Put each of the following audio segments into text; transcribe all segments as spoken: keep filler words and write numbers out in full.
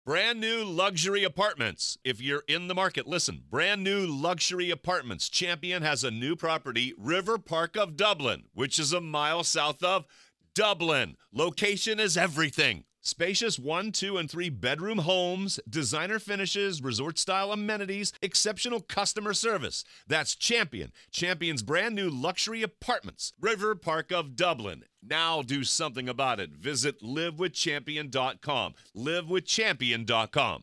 Brand new luxury apartments. If you're in the market, listen. Brand new luxury apartments. Champion has a new property, River Park of Dublin, which is a mile south of Dublin. Location is everything. Spacious one, two, and three bedroom homes, designer finishes, resort-style amenities, exceptional customer service. That's Champion. Champion's brand new luxury apartments, River Park of Dublin. Now do something about it. Visit live with champion dot com. live with champion dot com.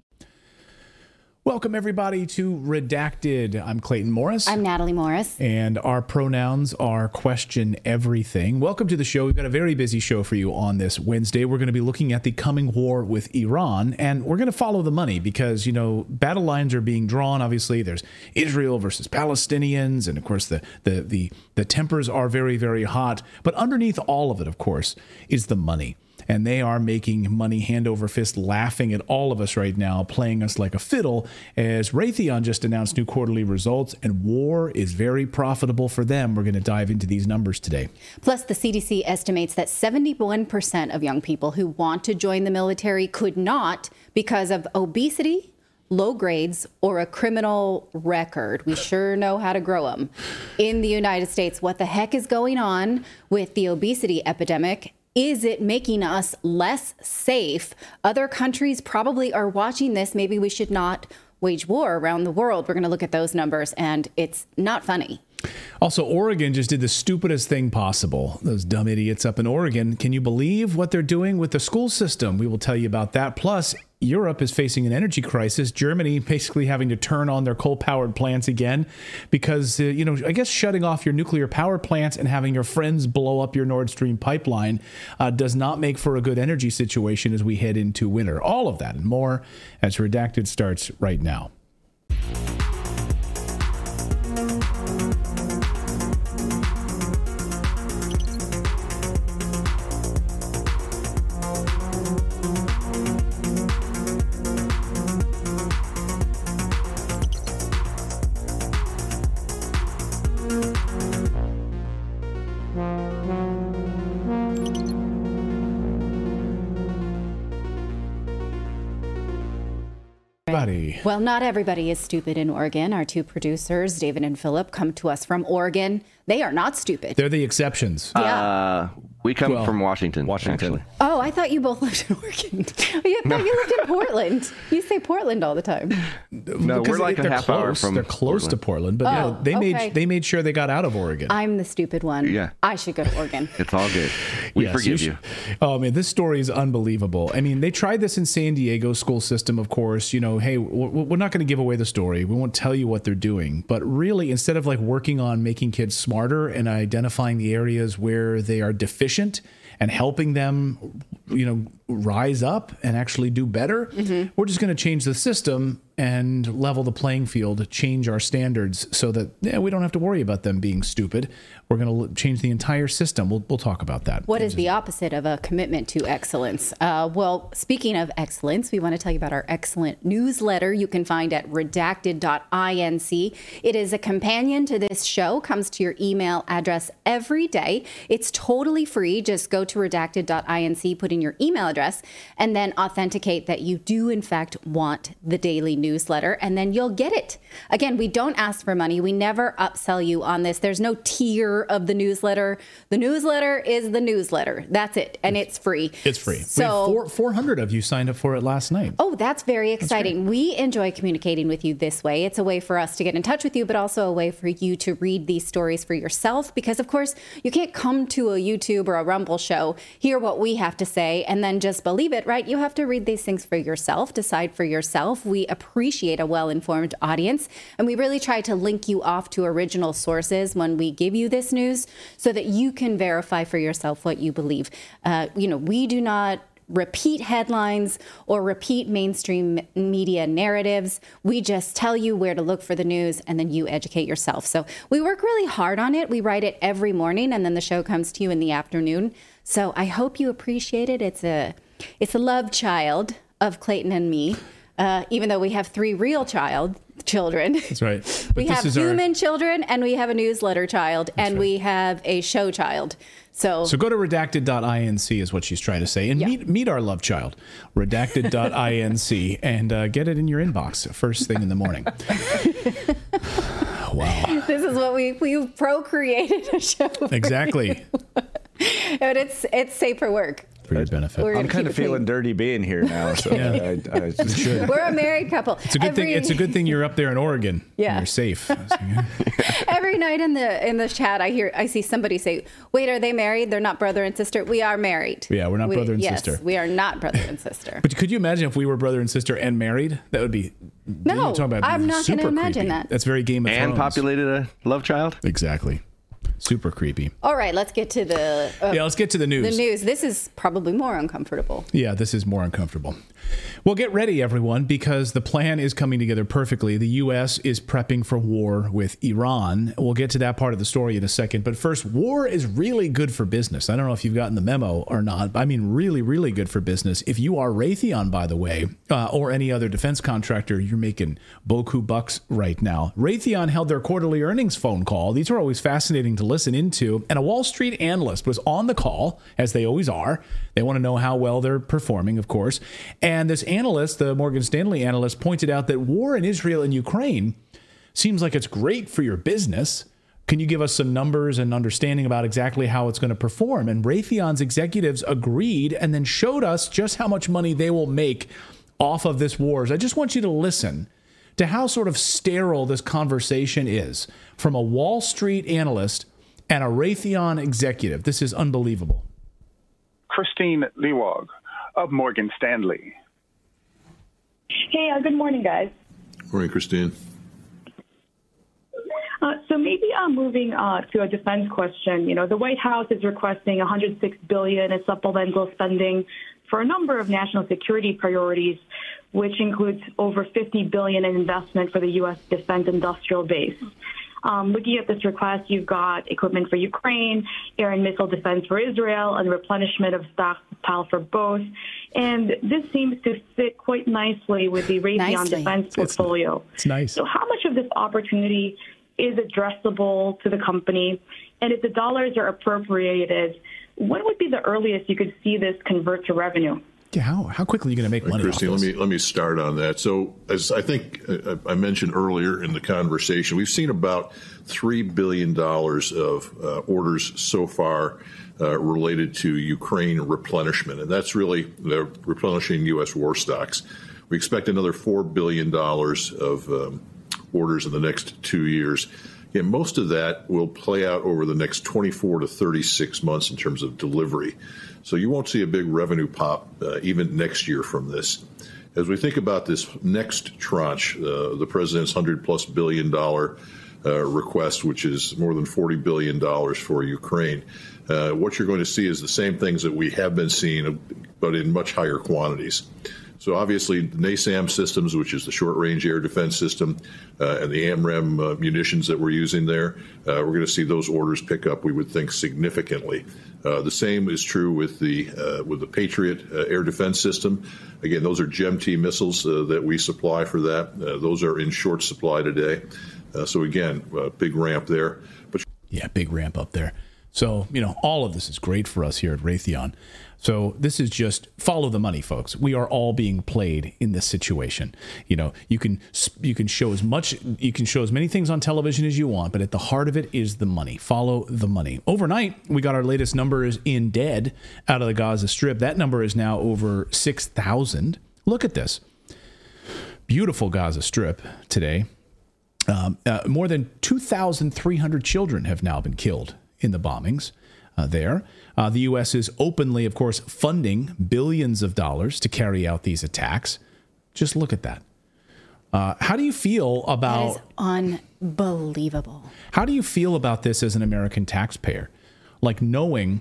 Welcome, everybody, to Redacted. I'm Clayton Morris. I'm Natalie Morris. And our pronouns are question everything. Welcome to the show. We've got a very busy show for you on this Wednesday. We're going to be looking at the coming war with Iran, and we're going to follow the money because, you know, battle lines are being drawn. Obviously, there's Israel versus Palestinians, and, of course, the, the, the, the tempers are very, very hot. But underneath all of it, of course, is the money. And they are making money hand over fist, laughing at all of us right now, playing us like a fiddle, as Raytheon just announced new quarterly results, and war is very profitable for them. We're going to dive into these numbers today. Plus, the C D C estimates that seventy-one percent of young people who want to join the military could not because of obesity, low grades, or a criminal record. We sure know how to grow them. In the United States, what the heck is going on with the obesity epidemic? Is it making us less safe? Other countries probably are watching this. Maybe we should not wage war around the world. We're going to look at those numbers, and it's not funny. Also, Oregon just did the stupidest thing possible. Those dumb idiots up in Oregon. Can you believe what they're doing with the school system? We will tell you about that. Plus, Europe is facing an energy crisis. Germany basically having to turn on their coal-powered plants again because, uh, you know, I guess shutting off your nuclear power plants and having your friends blow up your Nord Stream pipeline uh, does not make for a good energy situation as we head into winter. All of that and more as Redacted starts right now. Well, not everybody is stupid in Oregon. Our two producers, David and Philip, come to us from Oregon. They are not stupid. They're the exceptions. Yeah. Uh, we come well, from Washington. Washington. Actually. Oh, I thought you both lived in Oregon. I thought you lived in Portland. You say Portland all the time. No, Because we're like they're a half close. hour from They're close Portland. to Portland, but Oh, you know, they okay. made they made sure they got out of Oregon. I'm the stupid one. Yeah. I should go to Oregon. It's all good. We Yes, forgive sh- you. Oh man, this story is unbelievable. I mean, they tried this in San Diego school system, of course. You know, hey, w- we're not going to give away the story. We won't tell you what they're doing. But really, instead of like working on making kids smarter and identifying the areas where they are deficient and helping them, you know, rise up and actually do better, mm-hmm. we're just going to change the system and level the playing field, change our standards so that yeah, we don't have to worry about them being stupid. We're going to change the entire system. We'll, we'll talk about that. What is the opposite of a commitment to excellence? Uh, well, speaking of excellence, we want to tell you about our excellent newsletter you can find at redacted dot inc. It is a companion to this show, comes to your email address every day. It's totally free. Just go to redacted dot inc, put in your email address, and then authenticate that you do, in fact, want the daily newsletter, and then you'll get it. Again, we don't ask for money. We never upsell you on this. There's no tier of the newsletter. The newsletter is the newsletter. That's it. And it's free. It's free. So, we had four, four hundred of you signed up for it last night. Oh, that's very exciting. That's we enjoy communicating with you this way. It's a way for us to get in touch with you, but also a way for you to read these stories for yourself. Because, of course, you can't come to a YouTube or a Rumble show, hear what we have to say, and then just believe it, right? You have to read these things for yourself, decide for yourself. We appreciate a well-informed audience, and we really try to link you off to original sources when we give you this news so that you can verify for yourself what you believe. Uh, you know, we do not repeat headlines or repeat mainstream media narratives. We just tell you where to look for the news, and then you educate yourself. So we work really hard on it. We write it every morning, and then the show comes to you in the afternoon. So I hope you appreciate it. It's a, it's a love child of Clayton and me. Uh, even though we have three real child children. That's right. But we this have is our- human children, and we have a newsletter child, and right. we have a show child. So, So go to redacted dot inc is what she's trying to say. And Yeah. meet meet our love child, redacted dot inc, and uh, get it in your inbox first thing in the morning. Wow. this is what we we procreated a show. for Exactly. you. But it's it's safe for work. For your benefit. We're I'm gonna kind keep of it feeling clean. dirty being here now. So Yeah. I, I just, We're a married couple. It's a good every, thing. It's a good thing you're up there in Oregon. and Yeah. You're safe. Every night in the in the chat, I hear I see somebody say, "Wait, are they married? They're not brother and sister." We are married. Yeah, we're not We- brother and yes, sister. we are not brother and sister. But could you imagine if we were brother and sister and married? That would be. No, you're talking about I'm not gonna super imagine creepy. that. That's very Game of and Thrones. populated a love child. Exactly. Super creepy. All right, let's get to the uh, Yeah, let's get to the news. the news. This is probably more uncomfortable. Yeah, this is more uncomfortable. Well, get ready, everyone, because the plan is coming together perfectly. The U S is prepping for war with Iran. We'll get to that part of the story in a second. But first, war is really good for business. I don't know if you've gotten the memo or not. I mean, really, really good for business. If you are Raytheon, by the way, uh, or any other defense contractor, you're making boku bucks right now. Raytheon held their quarterly earnings phone call. These are always fascinating to listen into. And a Wall Street analyst was on the call, as they always are. They want to know how well they're performing, of course. And this analyst, the Morgan Stanley analyst, pointed out that war in Israel and Ukraine seems like it's great for your business. Can you give us some numbers and understanding about exactly how it's going to perform? And Raytheon's executives agreed and then showed us just how much money they will make off of this war. I just want you to listen to how sort of sterile this conversation is from a Wall Street analyst and a Raytheon executive. This is unbelievable. Christine Lewog of Morgan Stanley. Hey, uh, good morning, guys. Morning, Christine. Uh, so maybe uh, moving uh, to a defense question. You know, the White House is requesting one hundred six billion dollars in supplemental spending for a number of national security priorities, which includes over fifty billion dollars in investment for the U S defense industrial base. Um, looking at this request, you've got equipment for Ukraine, air and missile defense for Israel, and replenishment of stockpile for both. And this seems to fit quite nicely with the Raytheon Nicely. defense portfolio. It's, it's nice. So how much of this opportunity is addressable to the company? And if the dollars are appropriated, when would be the earliest you could see this convert to revenue? Yeah, how, how quickly are you going to make money Christine, off let this? me let me start on that. So, as I think uh, I mentioned earlier in the conversation, we've seen about three billion dollars of uh, orders so far uh, related to Ukraine replenishment, and that's really uh, replenishing U S war stocks. We expect another four billion dollars of um, orders in the next two years. Again, most of that will play out over the next twenty-four to thirty-six months in terms of delivery. So you won't see a big revenue pop uh, even next year from this. As we think about this next tranche, uh, the president's one hundred plus billion dollar uh, request, which is more than forty billion dollars for Ukraine, uh, what you're going to see is the same things that we have been seeing, but in much higher quantities. So obviously, NASAM systems, which is the short-range air defense system, uh, and the AMRAAM uh, munitions that we're using there, uh, we're going to see those orders pick up, we would think, significantly. Uh, the same is true with the uh, with the Patriot uh, air defense system. Again, those are G E M T missiles uh, that we supply for that. Uh, those are in short supply today. Uh, so again, uh, big ramp there. But Yeah, big ramp up there. So, you know, all of this is great for us here at Raytheon. So this is just follow the money, folks. We are all being played in this situation. You know, you can you can show as much, you can show as many things on television as you want, but at the heart of it is the money. Follow the money. Overnight, we got our latest numbers in dead out of the Gaza Strip. That number is now over six thousand. Look at this. Beautiful Gaza Strip today. Um, uh, more than two thousand three hundred children have now been killed in the bombings uh, there. Uh, the U S is openly, of course, funding billions of dollars to carry out these attacks. Just look at that. Uh, how do you feel That about is unbelievable. how do you feel about this as an American taxpayer? Like knowing,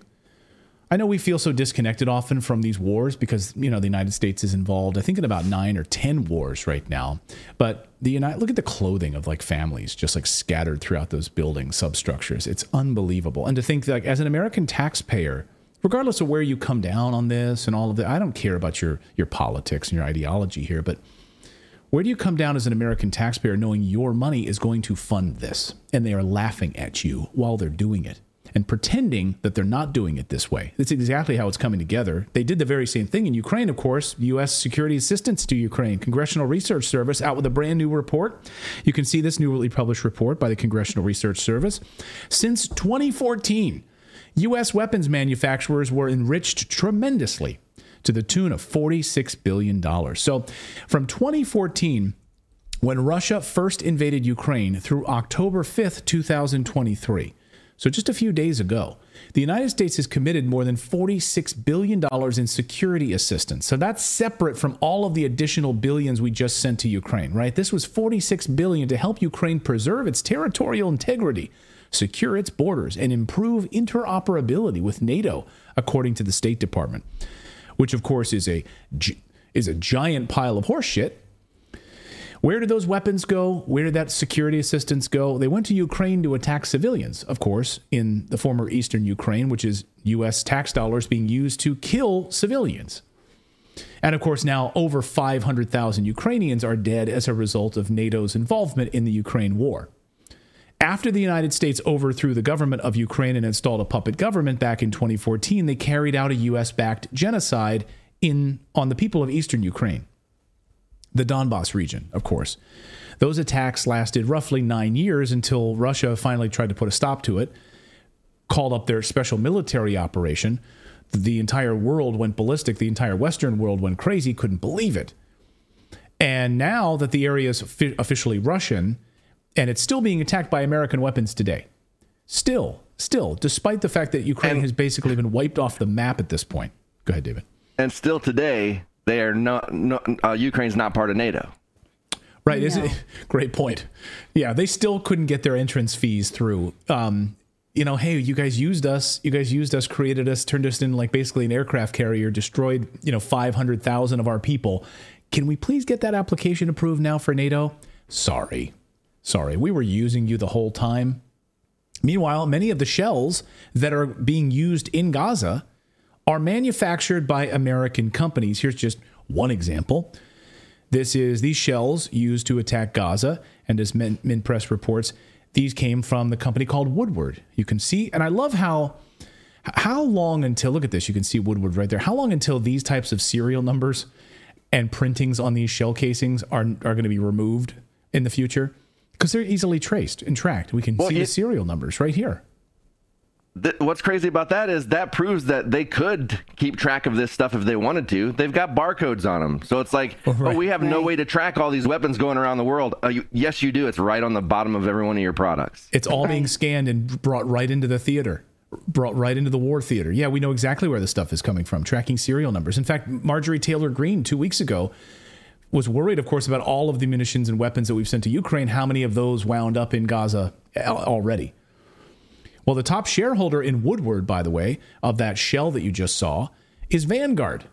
I know we feel so disconnected often from these wars because, you know, the United States is involved, I think, in about nine or ten wars right now. But the United, look at the clothing of like families just like scattered throughout those building substructures. It's unbelievable. And to think that like, as an American taxpayer, regardless of where you come down on this and all of that, I don't care about your, your politics and your ideology here, but Where do you come down as an American taxpayer knowing your money is going to fund this? And they are laughing at you while they're doing it and pretending that they're not doing it this way. That's exactly how it's coming together. They did the very same thing in Ukraine, of course. U S security assistance to Ukraine. Congressional Research Service out with a brand new report. You can see this newly published report by the Congressional Research Service. Since twenty fourteen, U S weapons manufacturers were enriched tremendously to the tune of forty-six billion dollars. So from twenty fourteen, when Russia first invaded Ukraine, through October fifth, two thousand twenty-three, so just a few days ago, the United States has committed more than forty-six billion dollars in security assistance. So that's separate from all of the additional billions we just sent to Ukraine, right? This was forty-six billion dollars to help Ukraine preserve its territorial integrity, secure its borders, and improve interoperability with NATO, according to the State Department, which of course is a is a giant pile of horse shit. Where did those weapons go? Where did that security assistance go? They went to Ukraine to attack civilians, of course, in the former eastern Ukraine, which is U S tax dollars being used to kill civilians. And of course, now over five hundred thousand Ukrainians are dead as a result of NATO's involvement in the Ukraine war. After the United States overthrew the government of Ukraine and installed a puppet government back in twenty fourteen, they carried out a U S-backed genocide in on the people of eastern Ukraine. The Donbas region, of course. Those attacks lasted roughly nine years until Russia finally tried to put a stop to it, called up their special military operation. The entire world went ballistic. The entire Western world went crazy, couldn't believe it. And now that the area is officially Russian, and it's still being attacked by American weapons today. Still, still, despite the fact that Ukraine and, has basically been wiped off the map at this point. Go ahead, David. And still today, they are not, no, uh, Ukraine's not part of NATO. Right. No. Isn't it? Great point. Yeah, they still couldn't get their entrance fees through. Um, you know, hey, you guys used us. You guys used us, created us, turned us into like basically an aircraft carrier, destroyed, you know, five hundred thousand of our people. Can we please get that application approved now for NATO? Sorry. Sorry. We were using you the whole time. Meanwhile, many of the shells that are being used in Gaza are manufactured by American companies. Here's just one example. This is these shells used to attack Gaza. And as Min- Minpress reports, these came from the company called Woodward. You can see, and I love how, how long until, look at this, you can see Woodward right there. How long until these types of serial numbers and printings on these shell casings are, are going to be removed in the future? Because they're easily traced and tracked. We can well, see it, the serial numbers right here. Th- what's crazy about that is that proves that they could keep track of this stuff if they wanted to. They've got barcodes on them. So it's like, oh, right. oh we have right. no way to track all these weapons going around the world. Uh, you, yes, you do. It's right on the bottom of every one of your products. It's all right. being scanned and brought right into the theater, brought right into the war theater. Yeah, we know exactly where the stuff is coming from, tracking serial numbers. In fact, Marjorie Taylor Greene two weeks ago was worried, of course, about all of the munitions and weapons that we've sent to Ukraine. How many of those wound up in Gaza already? Well, the top shareholder in Woodward, by the way, of that shell that you just saw, is Vanguard,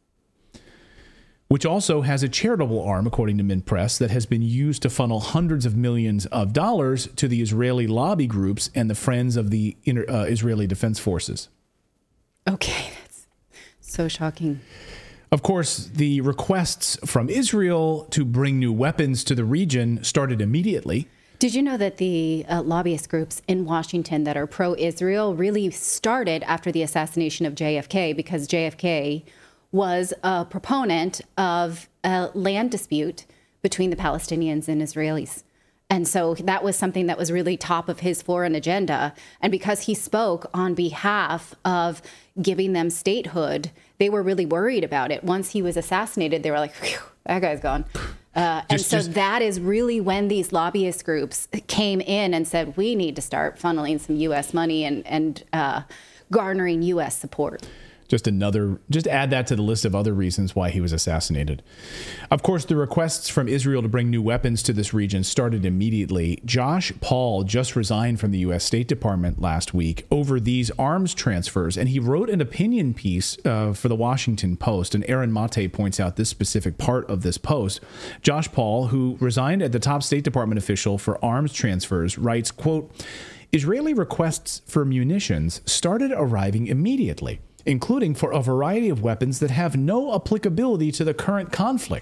which also has a charitable arm, according to Minpress, that has been used to funnel hundreds of millions of dollars to the Israeli lobby groups and the Friends of the Inter- uh, Israeli Defense Forces. Okay, that's so shocking. Of course, the requests from Israel to bring new weapons to the region started immediately. Did you know that the uh, lobbyist groups in Washington that are pro-Israel really started after the assassination of J F K, because J F K was a proponent of a land dispute between the Palestinians and Israelis. And so that was something that was really top of his foreign agenda. And because he spoke on behalf of giving them statehood, they were really worried about it. Once he was assassinated, they were like, phew, that guy's gone. Uh, and just, so just, that is really when these lobbyist groups came in and said, we need to start funneling some U S money and, and uh, garnering U S support. Just another, just add that to the list of other reasons why he was assassinated. Of course, the requests from Israel to bring new weapons to this region started immediately. Josh Paul just resigned from the U S State Department last week over these arms transfers, and he wrote an opinion piece uh, for the Washington Post, and Aaron Mate points out this specific part of this post. Josh Paul, who resigned as the top State Department official for arms transfers, writes, quote, Israeli requests for munitions started arriving immediately, including for a variety of weapons that have no applicability to the current conflict.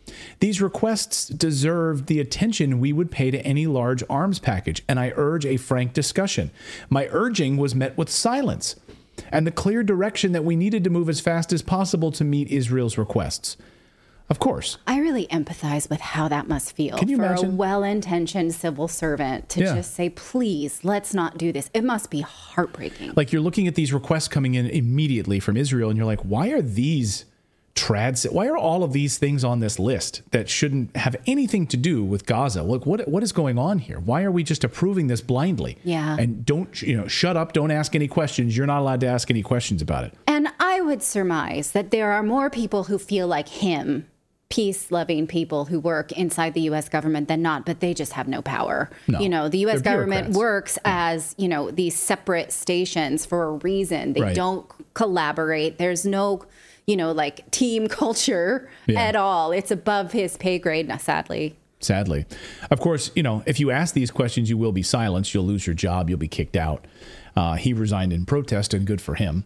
These requests deserve the attention we would pay to any large arms package, and I urge a frank discussion. My urging was met with silence and the clear direction that we needed to move as fast as possible to meet Israel's requests. Of course. I really empathize with how that must feel Can you for imagine? a well-intentioned civil servant to Yeah. just say, please, let's not do this. It must be heartbreaking. Like, you're looking at these requests coming in immediately from Israel, and you're like, why are these trads, why are all of these things on this list that shouldn't have anything to do with Gaza? Like, what what is going on here? Why are we just approving this blindly? Yeah. And don't, you know, shut up, don't ask any questions. You're not allowed to ask any questions about it. And I would surmise that there are more people who feel like him, peace-loving people who work inside the U S government than not, but they just have no power. No, you know, the U S they're government bureaucrats. works as, you know, these separate stations for a reason. They Right. don't collaborate. There's no, you know, like team culture Yeah. at all. It's above his pay grade, sadly. Sadly. Of course, you know, if you ask these questions, you will be silenced. You'll lose your job. You'll be kicked out. Uh, he resigned in protest, and good for him.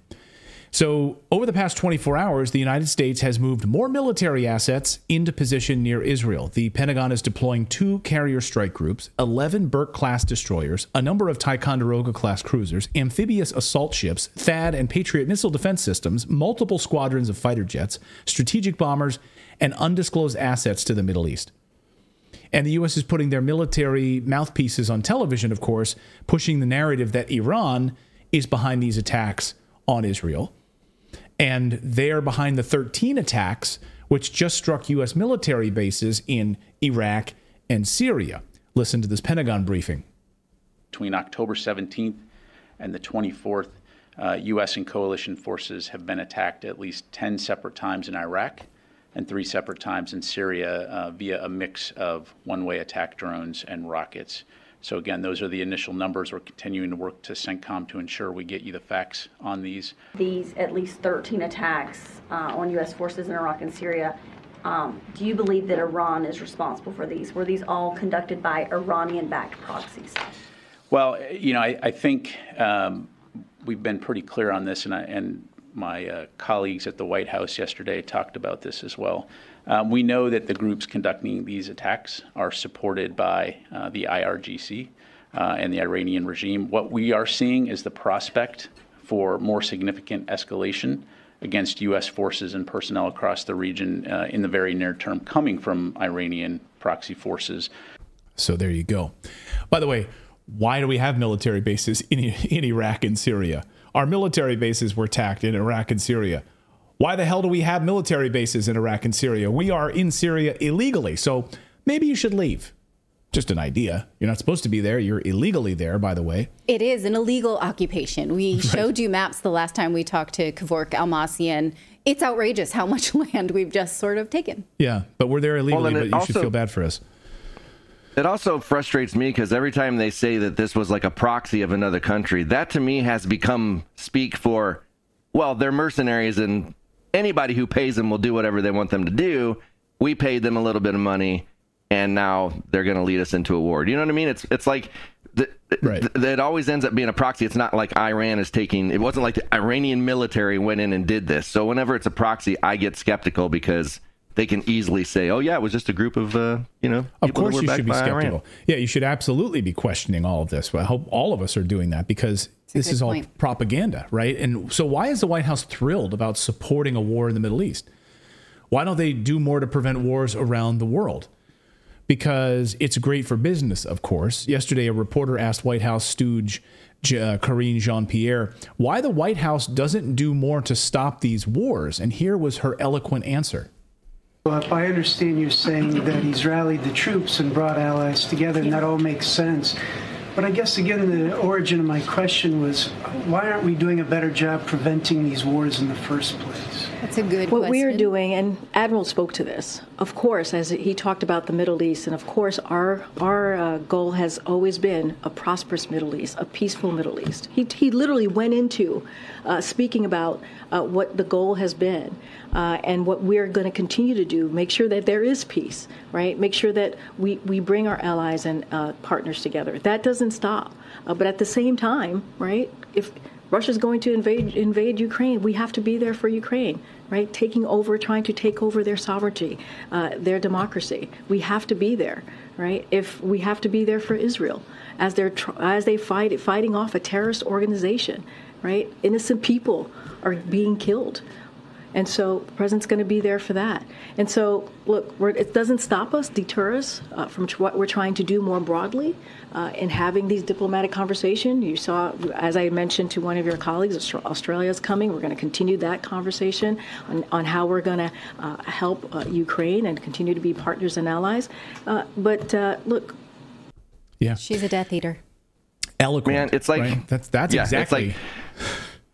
So over the past twenty-four hours, the United States has moved more military assets into position near Israel. The Pentagon is deploying two carrier strike groups, eleven Burke-class destroyers, a number of Ticonderoga-class cruisers, amphibious assault ships, THAAD and Patriot missile defense systems, multiple squadrons of fighter jets, strategic bombers, and undisclosed assets to the Middle East. And the U S is putting their military mouthpieces on television, of course, pushing the narrative that Iran is behind these attacks on Israel. And they're behind the thirteen attacks which just struck U S military bases in Iraq and Syria. Listen to this Pentagon briefing. Between October seventeenth and the twenty-fourth, uh, U S and coalition forces have been attacked at least ten separate times in Iraq and three separate times in Syria uh, via a mix of one-way attack drones and rockets. So again, those are the initial numbers. We're continuing to work to CENTCOM to ensure we get you the facts on these. These at least thirteen attacks uh, on U S forces in Iraq and Syria, um, do you believe that Iran is responsible for these? Were these all conducted by Iranian-backed proxies? Well, you know, I, I think um, we've been pretty clear on this, and, I, and my uh, colleagues at the White House yesterday talked about this as well. Um, we know that the groups conducting these attacks are supported by uh, the I R G C uh, and the Iranian regime. What we are seeing is the prospect for more significant escalation against U S forces and personnel across the region uh, in the very near term, coming from Iranian proxy forces. So there you go. By the way, why do we have military bases in, in Iraq and Syria? Our military bases were attacked in Iraq and Syria. Why the hell do we have military bases in Iraq and Syria? We are in Syria illegally, so maybe you should leave. Just an idea. You're not supposed to be there. You're illegally there, by the way. It is an illegal occupation. We right. showed you maps the last time we talked to Kevork Almasian. It's outrageous how much land we've just sort of taken. Yeah, but we're there illegally, well, but you also, should feel bad for us. It also frustrates me because every time they say that this was like a proxy of another country, that to me has become speak for, well, they're mercenaries and anybody who pays them will do whatever they want them to do. We paid them a little bit of money, and now they're going to lead us into a war. Do you know what I mean? It's it's like the, right. the, it always ends up being a proxy. It's not like Iran is taking. It wasn't like the Iranian military went in and did this. So whenever it's a proxy, I get skeptical because they can easily say, "Oh yeah, it was just a group of uh, you know." Of course, you should be skeptical. Iran. Yeah, you should absolutely be questioning all of this. I hope all of us are doing that because this is all point. propaganda, right? And so, why is the White House thrilled about supporting a war in the Middle East? Why don't they do more to prevent wars around the world? Because it's great for business, of course. Yesterday, a reporter asked White House stooge uh, Karine Jean-Pierre why the White House doesn't do more to stop these wars, and here was her eloquent answer. Well, if I understand you're saying that he's rallied the troops and brought allies together, and that all makes sense. But I guess, again, the origin of my question was, why aren't we doing a better job preventing these wars in the first place? That's a good what question. What we are doing, and Admiral spoke to this, of course, as he talked about the Middle East, and of course our our uh, goal has always been a prosperous Middle East, a peaceful Middle East. He, he literally went into uh, speaking about uh, what the goal has been uh, and what we're going to continue to do, make sure that there is peace, right? Make sure that we, we bring our allies and uh, partners together. That doesn't stop. Uh, but at the same time, right, if Russia's going to invade invade Ukraine, we have to be there for Ukraine, right? Taking over, trying to take over their sovereignty, uh, their democracy. We have to be there, right? If we have to be there for Israel as they're tr- as they fight fighting off a terrorist organization, right? Innocent people are being killed. And so the president's going to be there for that. And so, look, we're, it doesn't stop us, deter us uh, from tr- what we're trying to do more broadly uh, in having these diplomatic conversations. You saw, as I mentioned to one of your colleagues, Australia is coming. We're going to continue that conversation on, on how we're going to uh, help uh, Ukraine and continue to be partners and allies. Uh, but uh, look. Yeah. She's a Death Eater. Eloquent. Man, it's like, right? that's, that's yeah, exactly. It's like,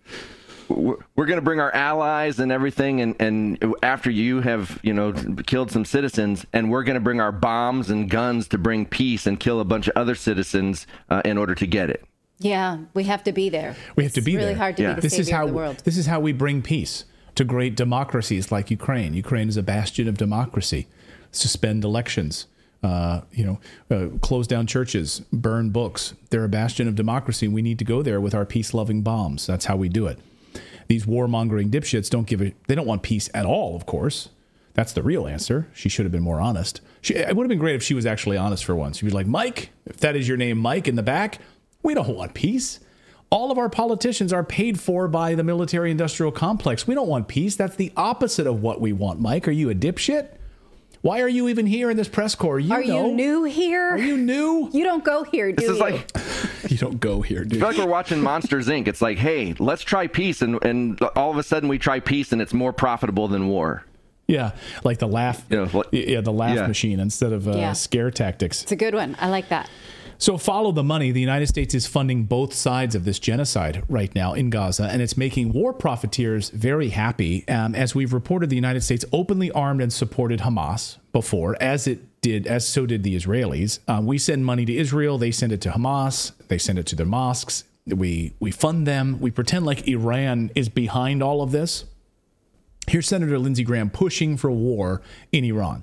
we're going to bring our allies and everything, and, and after you have, you know, killed some citizens, and we're going to bring our bombs and guns to bring peace and kill a bunch of other citizens uh, in order to get it. Yeah, we have to be there. We have to be it's really there. hard to yeah. be the this savior is how, of the world. This is how we bring peace to great democracies like Ukraine. Ukraine is a bastion of democracy. Suspend elections. Uh, you know, uh, close down churches, burn books. They're a bastion of democracy. We need to go there with our peace-loving bombs. That's how we do it. These warmongering dipshits don't give a, they don't want peace at all, of course. That's the real answer. She should have been more honest. She, it would have been great if she was actually honest for once. She'd be like, Mike, if that is your name, Mike, in the back, we don't want peace. All of our politicians are paid for by the military-industrial complex. We don't want peace. That's the opposite of what we want, Mike. Are you a dipshit? Why are you even here in this press corps? You are know. you new here? Are you new? You don't go here, do this is you? Like, you don't go here, dude. It's like we're watching Monsters, Incorporated. It's like, hey, let's try peace, and, and all of a sudden we try peace, and it's more profitable than war. Yeah, like the laugh, you know, what, yeah, the laugh yeah. machine instead of uh, yeah. scare tactics. It's a good one. I like that. So follow the money. The United States is funding both sides of this genocide right now in Gaza, and it's making war profiteers very happy. Um, as we've reported, the United States openly armed and supported Hamas before, as it did, as so did the Israelis. Um, we send money to Israel. They send it to Hamas. They send it to their mosques. We, we fund them. We pretend like Iran is behind all of this. Here's Senator Lindsey Graham pushing for war in Iran.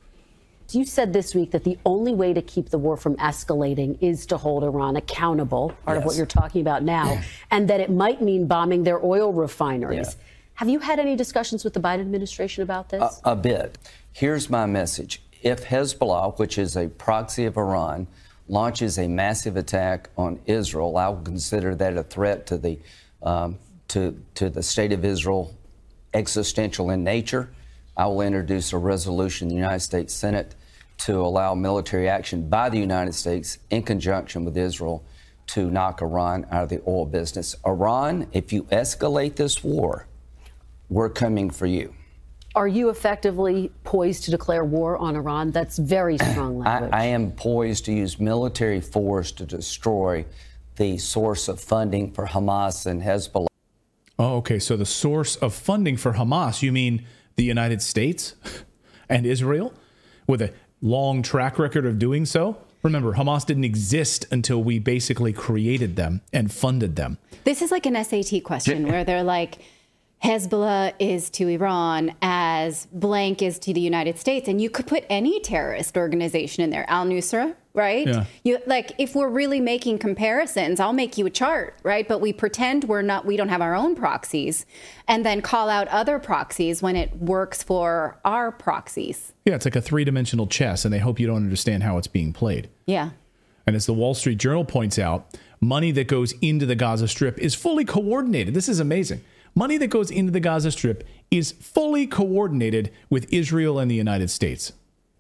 You said this week that the only way to keep the war from escalating is to hold Iran accountable, part yes. of what you're talking about now, and that it might mean bombing their oil refineries. Yeah. Have you had any discussions with the Biden administration about this? A, a bit. Here's my message. If Hezbollah, which is a proxy of Iran, launches a massive attack on Israel, I will consider that a threat to the um, to to the state of Israel, existential in nature. I will introduce a resolution in the United States Senate to allow military action by the United States in conjunction with Israel to knock Iran out of the oil business. Iran, if you escalate this war, we're coming for you. Are you effectively poised to declare war on Iran? That's very strong language. I, I am poised to use military force to destroy the source of funding for Hamas and Hezbollah. Oh, okay. So the source of funding for Hamas, you mean the United States and Israel, with a long track record of doing so? Remember, Hamas didn't exist until we basically created them and funded them. This is like an S A T question where they're like, Hezbollah is to Iran as blank is to the United States. And you could put any terrorist organization in there. Al-Nusra, right? Yeah. You, like, if we're really making comparisons, I'll make you a chart, right? But we pretend we're not, we don't have our own proxies and then call out other proxies when it works for our proxies. Yeah, it's like a three-dimensional chess, and they hope you don't understand how it's being played. Yeah. And as the Wall Street Journal points out, money that goes into the Gaza Strip is fully coordinated. This is amazing. Money that goes into the Gaza Strip is fully coordinated with Israel and the United States.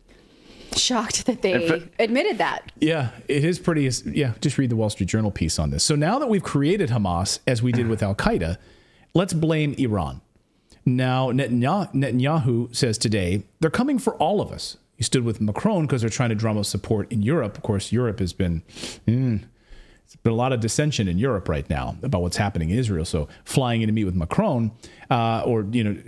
Shocked that they it, admitted that. Yeah, it is pretty. Yeah, just read the Wall Street Journal piece on this. So now that we've created Hamas, as we did with Al-Qaeda, let's blame Iran. Now, Netanyahu, Netanyahu says today, they're coming for all of us. He stood with Macron because they're trying to drum up support in Europe. Of course, Europe has been... Mm, There's been a lot of dissension in Europe right now about what's happening in Israel. So flying in to meet with Macron, uh, or you know,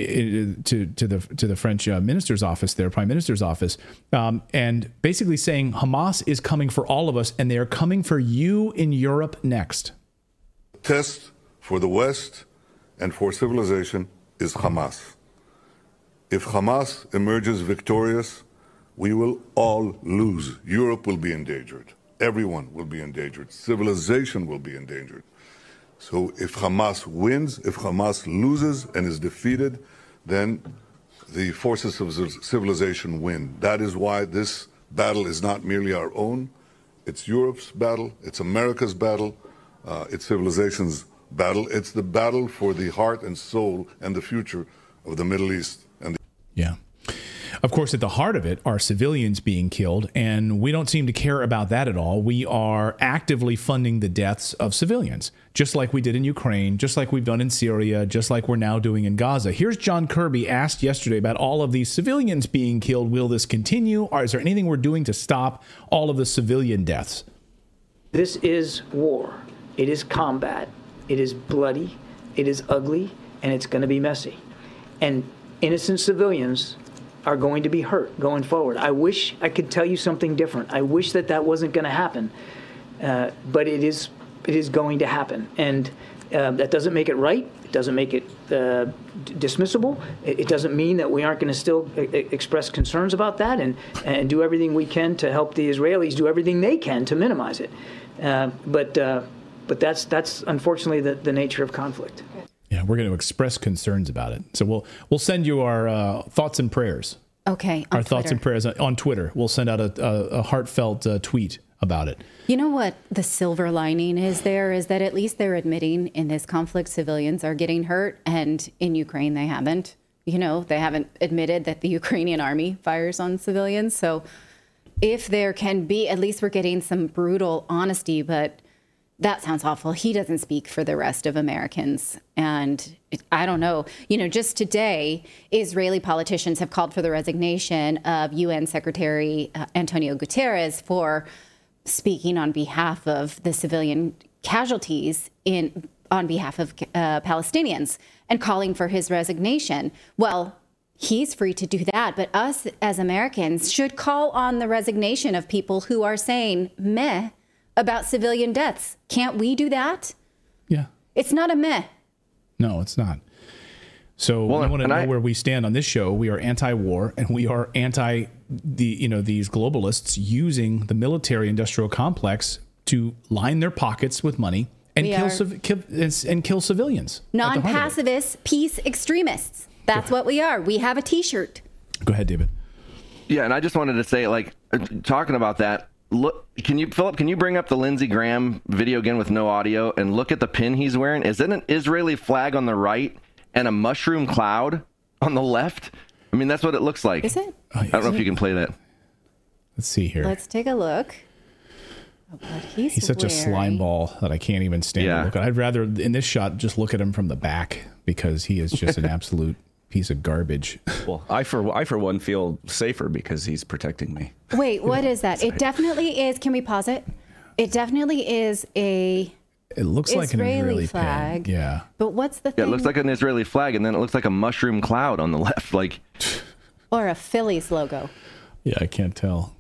to to the to the French uh, minister's office, their prime minister's office, um, and basically saying Hamas is coming for all of us, and they are coming for you in Europe next. Test for the West and for civilization is Hamas. If Hamas emerges victorious, we will all lose. Europe will be endangered. Everyone will be endangered. Civilization will be endangered. So if Hamas wins, if Hamas loses and is defeated, then the forces of civilization win. That is why this battle is not merely our own. It's Europe's battle. It's America's battle. Uh, it's civilization's battle. It's the battle for the heart and soul and the future of the Middle East. And the- yeah. Of course, at the heart of it are civilians being killed, and we don't seem to care about that at all. We are actively funding the deaths of civilians, just like we did in Ukraine, just like we've done in Syria, just like we're now doing in Gaza. Here's John Kirby asked yesterday about all of these civilians being killed. Will this continue, or is there anything we're doing to stop all of the civilian deaths? This is war. It is combat. It is bloody. It is ugly, and it's going to be messy. And innocent civilians are going to be hurt going forward. I wish I could tell you something different. I wish that that wasn't going to happen, uh, but it is. It is going to happen, and uh, that doesn't make it right. It doesn't make it uh, dismissible. It, it doesn't mean that we aren't going to still I- express concerns about that and and do everything we can to help the Israelis do everything they can to minimize it. Uh, but uh, but that's that's unfortunately the, the nature of conflict. Yeah, we're going to express concerns about it. So we'll we'll send you our uh, thoughts and prayers. Okay. Our thoughts and prayers on Twitter. We'll send out a, a, a heartfelt uh, tweet about it. You know what the silver lining is there is that at least they're admitting in this conflict civilians are getting hurt, and in Ukraine they haven't. You know, they haven't admitted that the Ukrainian army fires on civilians. So if there can be, at least we're getting some brutal honesty, but that sounds awful. He doesn't speak for the rest of Americans. And it, I don't know, you know, just today, Israeli politicians have called for the resignation of U N Secretary uh, Antonio Guterres for speaking on behalf of the civilian casualties in on behalf of uh, Palestinians and calling for his resignation. Well, he's free to do that. But us as Americans should call on the resignation of people who are saying meh about civilian deaths. Can't we do that? Yeah. It's not a meh. No, it's not. So Well, I want to and know I- where we stand on this show. We are anti-war, and we are anti the you know these globalists using the military-industrial complex to line their pockets with money and We kill, are- civ- kill and kill civilians. at the heart of it. Non-pacifist peace extremists. That's what we are. We have a T-shirt. Go ahead, David. Yeah, and I just wanted to say, like, uh, talking about that. Look, can you, Philip? Can you bring up the Lindsey Graham video again with no audio and look at the pin he's wearing? Is it an Israeli flag on the right and a mushroom cloud on the left? I mean, that's what it looks like. Is it? I don't know if you can play that. Let's see here. Let's take a look. Oh, what he's He's such a slime wearing. ball that I can't even stand Yeah. to look at. I'd rather, in this shot, just look at him from the back because he is just an absolute piece of garbage. Well, I for I for one feel safer because he's protecting me. Wait, what is that? It definitely is. Can we pause it? It definitely is a It looks like an Israeli Israeli flag. pin. Yeah. But what's the Yeah, thing? it looks like an Israeli flag, and then it looks like a mushroom cloud on the left. Like, Or a Phillies logo. Yeah, I can't tell.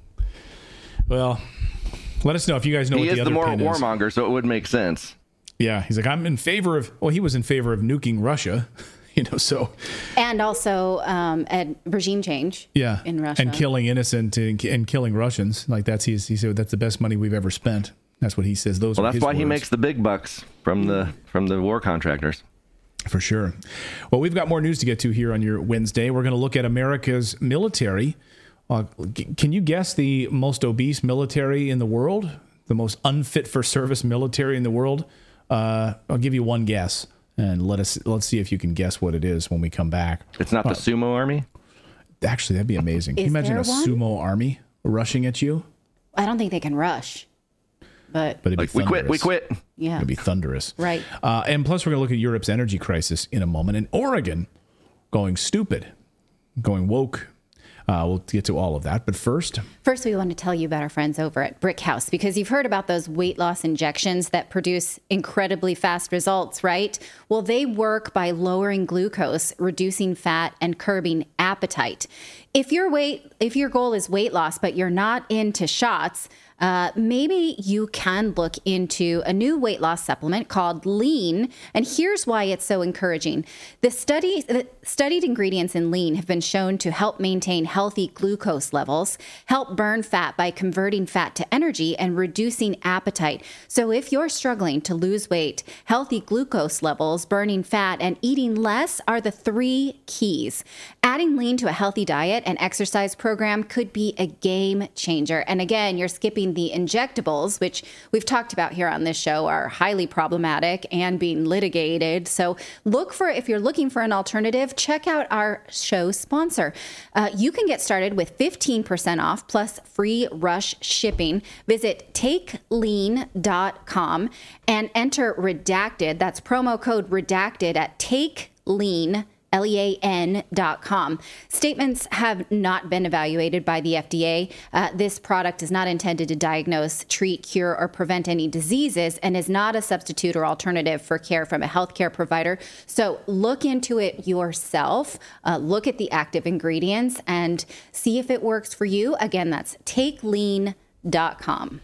Well, let us know if you guys know he what is the the other more pin is. warmonger, so it would make sense. Yeah, he's like, I'm in favor of, well, he was in favor of nuking Russia, you know, so. And also um, a regime change Yeah. in Russia. And killing innocent and, and killing Russians. Like, that's, his, he said, that's the best money we've ever spent. That's what he says. Those Well, are that's his why he words. makes the big bucks from the from the war contractors. For sure. Well, we've got more news to get to here on your Wednesday. We're going to look at America's military. Uh, g- can you guess the most obese military in the world? The most unfit for service military in the world? Uh, I'll give you one guess, and let us let's see if you can guess what it is when we come back. It's not the Uh, sumo army? Actually, that'd be amazing. Can Is you imagine there a one? sumo army rushing at you? I don't think they can rush. But, But it'd Like, be we quit, we thunderous. quit. yeah. It'd be thunderous. Right. Uh, and plus, we're going to look at Europe's energy crisis in a moment. And Oregon going stupid, going woke. Uh, we'll get to all of that. But first, First, we want to tell you about our friends over at Brick House, because you've heard about those weight loss injections that produce incredibly fast results, right? Well, they work by lowering glucose, reducing fat, and curbing appetite. if your weight, if your goal is weight loss, but you're not into shots, uh, maybe you can look into a new weight loss supplement called Lean. And here's why it's so encouraging. The study, the studied ingredients in Lean have been shown to help maintain healthy glucose levels, help burn fat by converting fat to energy and reducing appetite. So if you're struggling to lose weight, healthy glucose levels, burning fat, and eating less are the three keys. Adding Lean to a healthy diet and exercise program could be a game changer. And again, you're skipping the injectables, which we've talked about here on this show are highly problematic and being litigated. So look for, if you're looking for an alternative, check out our show sponsor. Uh, you can get started with fifteen percent off plus free rush shipping. Visit take lean dot com and enter redacted. That's promo code redacted at takelean. L E A N dot com. Statements have not been evaluated by the F D A. Uh, this product is not intended to diagnose, treat, cure, or prevent any diseases and is not a substitute or alternative for care from a healthcare provider. So look into it yourself. Uh, look at the active ingredients and see if it works for you. Again, that's take lean dot com.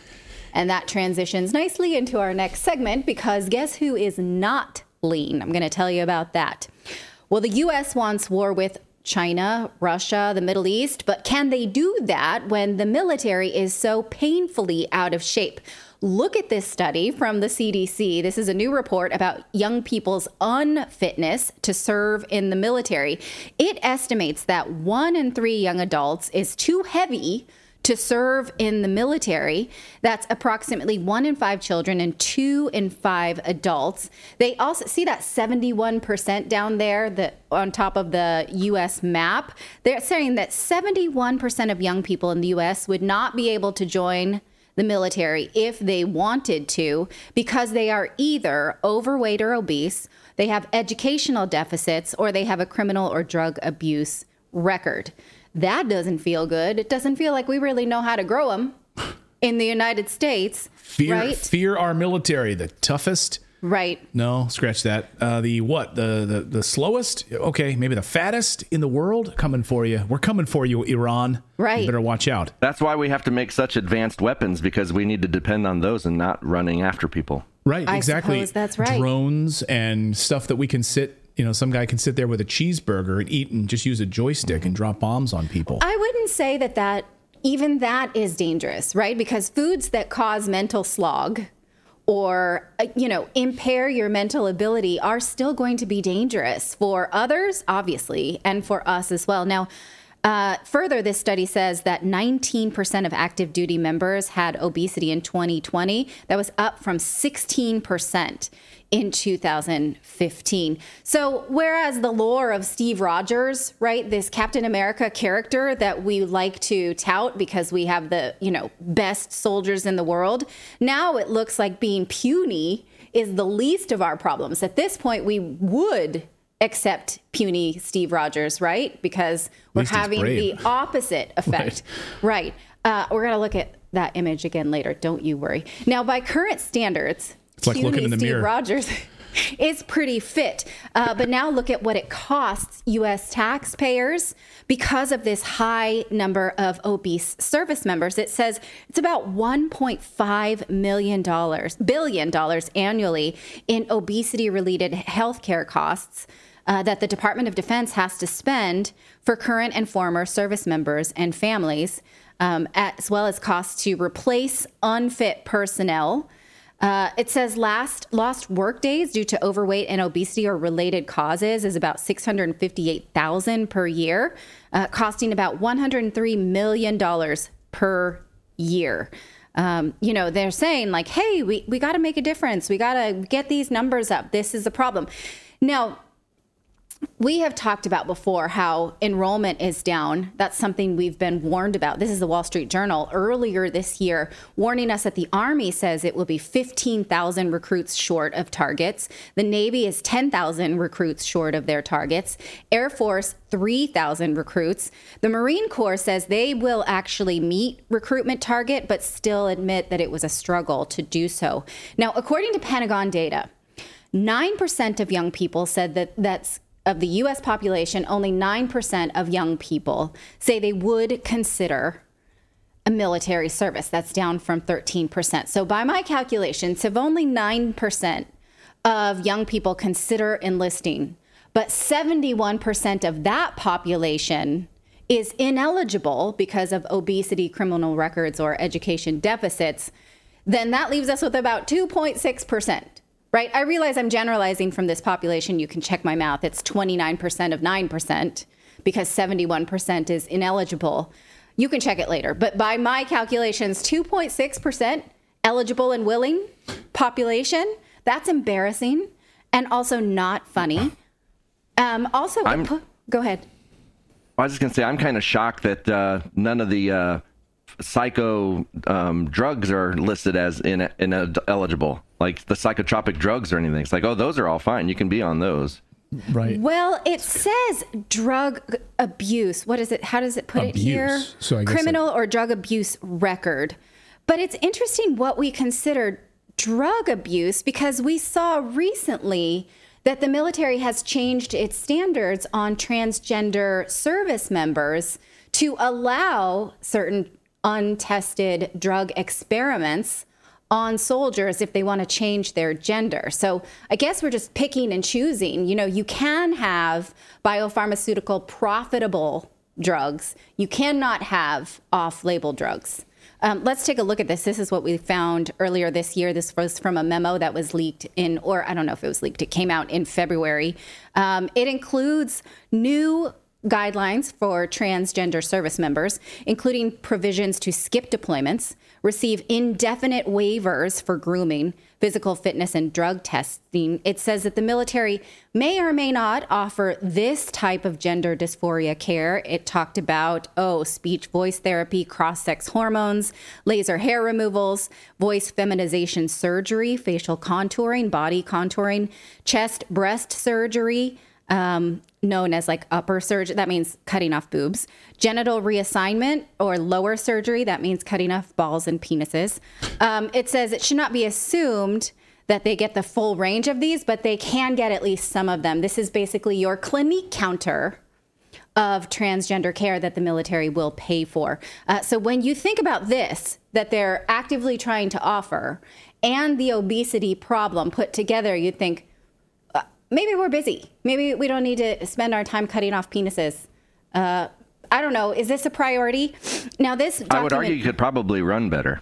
And that transitions nicely into our next segment because guess who is not lean? I'm going to tell you about that. Well, the U S wants war with China, Russia, the Middle East, but can they do that when the military is so painfully out of shape? Look at this study from the C D C. This is a new report about young people's unfitness to serve in the military. It estimates that one in three young adults is too heavy to serve in the military. That's approximately one in five children and two in five adults. They also see that seventy-one percent down there the, on top of the U S map. They're saying that seventy-one percent of young people in the U S would not be able to join the military if they wanted to because they are either overweight or obese, they have educational deficits, or they have a criminal or drug abuse record. That doesn't feel good. It doesn't feel like we really know how to grow them in the United States, fear, right? Fear our military, the toughest. Right. No, scratch that. Uh, the what? The, the the slowest? Okay, maybe the fattest in the world? Coming for you. We're coming for you, Iran. Right. You better watch out. That's why we have to make such advanced weapons, because we need to depend on those and not running after people. Right, I exactly. suppose that's right. Drones and stuff that we can sit, you know, some guy can sit there with a cheeseburger and eat and just use a joystick and drop bombs on people. I wouldn't say that that, even that is dangerous, right? Because foods that cause mental slog or, you know, impair your mental ability are still going to be dangerous for others, obviously, and for us as well. Now, Uh, further, this study says that nineteen percent of active duty members had obesity in twenty twenty. That was up from sixteen percent in two thousand fifteen. So whereas the lore of Steve Rogers, right, this Captain America character that we like to tout because we have the, you know, best soldiers in the world, now it looks like being puny is the least of our problems. At this point, we would accept puny Steve Rogers, right? Because we're having the opposite effect. Right. right. Uh, we're going to look at that image again later. Don't you worry. Now, by current standards, it's like looking in the Steve mirror. Rogers is pretty fit. Uh, but now look at what it costs U S taxpayers because of this high number of obese service members. It says it's about one point five million dollars, billion dollars annually in obesity-related healthcare costs Uh, that the Department of Defense has to spend for current and former service members and families, um, as well as costs to replace unfit personnel. Uh, it says last lost work days due to overweight and obesity or related causes is about six hundred fifty-eight thousand per year, uh, costing about one hundred three million dollars per year. Um, you know, they're saying like, hey, we, we got to make a difference. We got to get these numbers up. This is a problem. Now, we have talked about before how enrollment is down. That's something we've been warned about. This is the Wall Street Journal earlier this year, warning us that the Army says it will be fifteen thousand recruits short of targets. The Navy is ten thousand recruits short of their targets. Air Force, three thousand recruits. The Marine Corps says they will actually meet recruitment target, but still admit that it was a struggle to do so. Now, according to Pentagon data, nine percent of young people said that that's of the U S population, only nine percent of young people say they would consider a military service. That's down from thirteen percent. So by my calculations, if only nine percent of young people consider enlisting, but seventy-one percent of that population is ineligible because of obesity, criminal records, or education deficits, then that leaves us with about two point six percent, right? I realize I'm generalizing from this population. You can check my math. It's twenty-nine percent of nine percent because seventy-one percent is ineligible. You can check it later. But by my calculations, two point six percent eligible and willing population, that's embarrassing and also not funny. Um, also, I'm, go ahead. I was just going to say, I'm kind of shocked that uh, none of the uh, psycho um, drugs are listed as in, in eligible, like the psychotropic drugs or anything. It's like, oh, those are all fine. You can be on those. Right. Well, it says drug abuse. What is it? How does it put abuse. it here? So I guess Criminal it... or drug abuse record. But it's interesting what we consider drug abuse, because we saw recently that the military has changed its standards on transgender service members to allow certain untested drug experiments on soldiers if they want to change their gender. So I guess we're just picking and choosing. You know, you can have biopharmaceutical profitable drugs. You cannot have off-label drugs. Um, let's take a look at this. This is what we found earlier this year. This was from a memo that was leaked in, or I don't know if it was leaked. It came out in February. Um, it includes new guidelines for transgender service members, including provisions to skip deployments, receive indefinite waivers for grooming, physical fitness, and drug testing. It says that the military may or may not offer this type of gender dysphoria care. It talked about, oh, speech voice therapy, cross-sex hormones, laser hair removals, voice feminization surgery, facial contouring, body contouring, chest breast surgery, Um, known as like upper surgery, that means cutting off boobs, genital reassignment or lower surgery, that means cutting off balls and penises. Um, it says it should not be assumed that they get the full range of these, but they can get at least some of them. This is basically your clinique counter of transgender care that the military will pay for. Uh, so when you think about this, that they're actively trying to offer, and the obesity problem put together, you'd think, maybe we're busy. Maybe we don't need to spend our time cutting off penises. Uh, I don't know. Is this a priority? Now, this document, I would argue you could probably run better.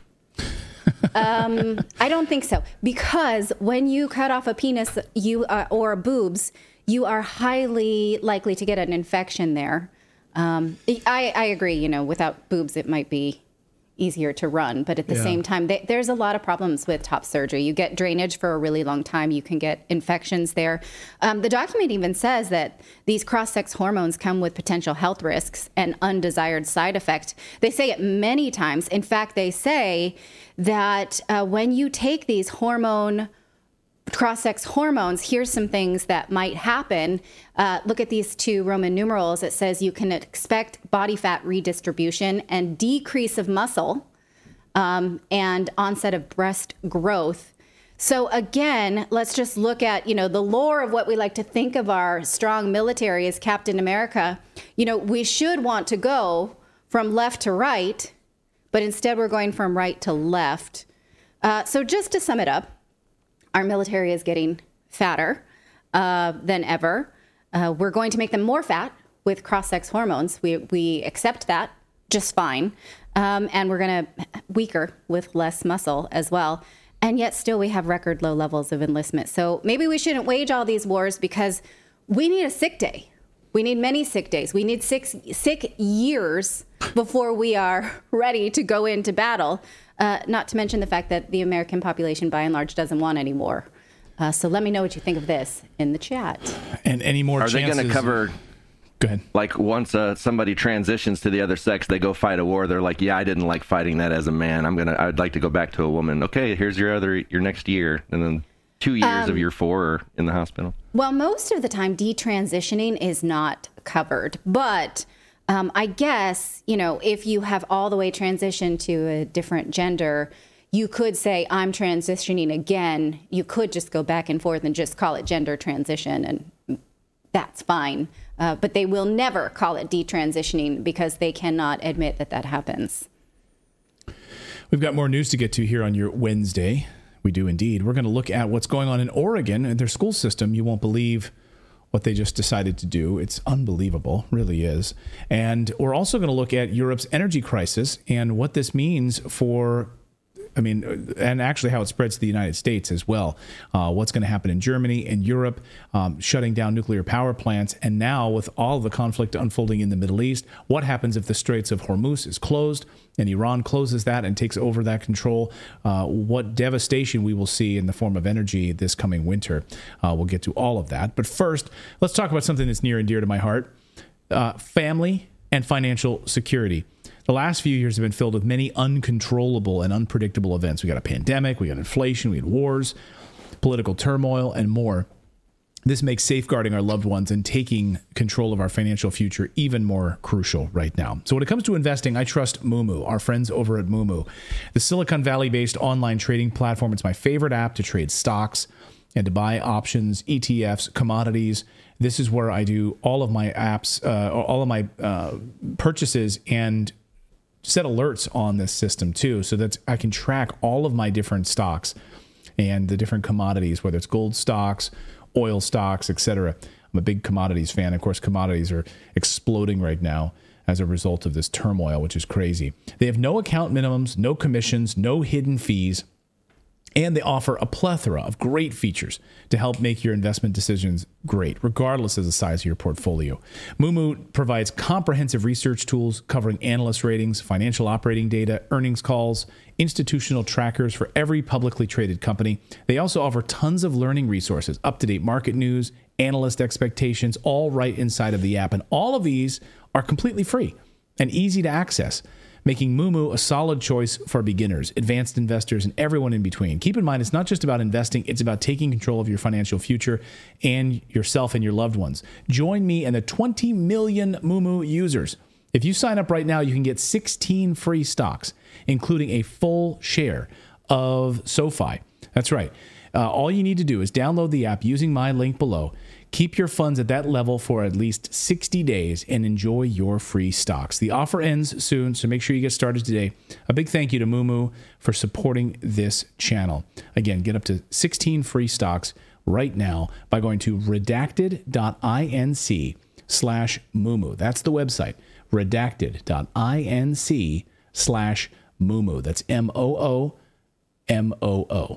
um, I don't think so. Because when you cut off a penis you uh, or boobs, you are highly likely to get an infection there. Um, I, I agree. You know, without boobs, it might be easier to run. But at the Yeah. same time, they, there's a lot of problems with top surgery. You get drainage for a really long time. You can get infections there. Um, the document even says that these cross-sex hormones come with potential health risks and undesired side effects. They say it many times. In fact, they say that uh, when you take these hormone cross-sex hormones, here's some things that might happen. Uh, look at these two Roman numerals. It says you can expect body fat redistribution and decrease of muscle um, and onset of breast growth. So again, let's just look at, you know, the lore of what we like to think of our strong military as Captain America. You know, we should want to go from left to right, but instead we're going from right to left. Uh, so just to sum it up, our military is getting fatter uh, than ever. Uh, we're going to make them more fat with cross-sex hormones. We we accept that just fine. Um, and we're going to weaker with less muscle as well. And yet still we have record low levels of enlistment. So maybe we shouldn't wage all these wars, because we need a sick day. We need many sick days. We need six sick years before we are ready to go into battle. Uh, not to mention the fact that the American population, by and large, doesn't want any more. Uh, so let me know what you think of this in the chat. And any more Are chances... they going to cover... Go ahead. Like once uh, somebody transitions to the other sex, they go fight a war. They're like, yeah, I didn't like fighting that as a man. I'm going to... I'd like to go back to a woman. Okay, here's your other... your next year. And then two years Um, of year four are in the hospital. Well, most of the time, detransitioning is not covered. But um, I guess, you know, if you have all the way transitioned to a different gender, you could say, I'm transitioning again. You could just go back and forth and just call it gender transition and that's fine. Uh, but they will never call it detransitioning because they cannot admit that that happens. We've got more news to get to here on your Wednesday. We do indeed. We're going to look at what's going on in Oregon and their school system. You won't believe what they just decided to do. It's unbelievable, really is. And we're also going to look at Europe's energy crisis and what this means for, I mean, and actually how it spreads to the United States as well. Uh, what's going to happen in Germany and Europe, um, shutting down nuclear power plants. And now with all of the conflict unfolding in the Middle East, what happens if the Straits of Hormuz is closed and Iran closes that and takes over that control? Uh, what devastation we will see in the form of energy this coming winter. Uh, we'll get to all of that. But first, let's talk about something that's near and dear to my heart, uh, family and financial security. The last few years have been filled with many uncontrollable and unpredictable events. We got a pandemic, we got inflation, we had wars, political turmoil, and more. This makes safeguarding our loved ones and taking control of our financial future even more crucial right now. So when it comes to investing, I trust Moomoo, our friends over at Moomoo, the Silicon Valley-based online trading platform. It's my favorite app to trade stocks and to buy options, E T Fs, commodities. This is where I do all of my apps, uh, all of my uh, purchases, and set alerts on this system too, so that I can track all of my different stocks and the different commodities, whether it's gold stocks, oil stocks, et cetera. I'm a big commodities fan. Of course, commodities are exploding right now as a result of this turmoil, which is crazy. They have no account minimums, no commissions, no hidden fees, and they offer a plethora of great features to help make your investment decisions great, regardless of the size of your portfolio. Moomoo provides comprehensive research tools covering analyst ratings, financial operating data, earnings calls, institutional trackers for every publicly traded company. They also offer tons of learning resources, up-to-date market news, analyst expectations, all right inside of the app. And all of these are completely free and easy to access, making Moomoo a solid choice for beginners, advanced investors, and everyone in between. Keep in mind, it's not just about investing, it's about taking control of your financial future and yourself and your loved ones. Join me and the twenty million Moomoo users. If you sign up right now, you can get sixteen free stocks, including a full share of SoFi. That's right. Uh, all you need to do is download the app using my link below. Keep your funds at that level for at least sixty days and enjoy your free stocks. The offer ends soon, so make sure you get started today. A big thank you to Moomoo for supporting this channel. Again, get up to sixteen free stocks right now by going to redacted.inc slash Moomoo. That's the website, redacted.inc slash Moomoo. That's M O O M O O.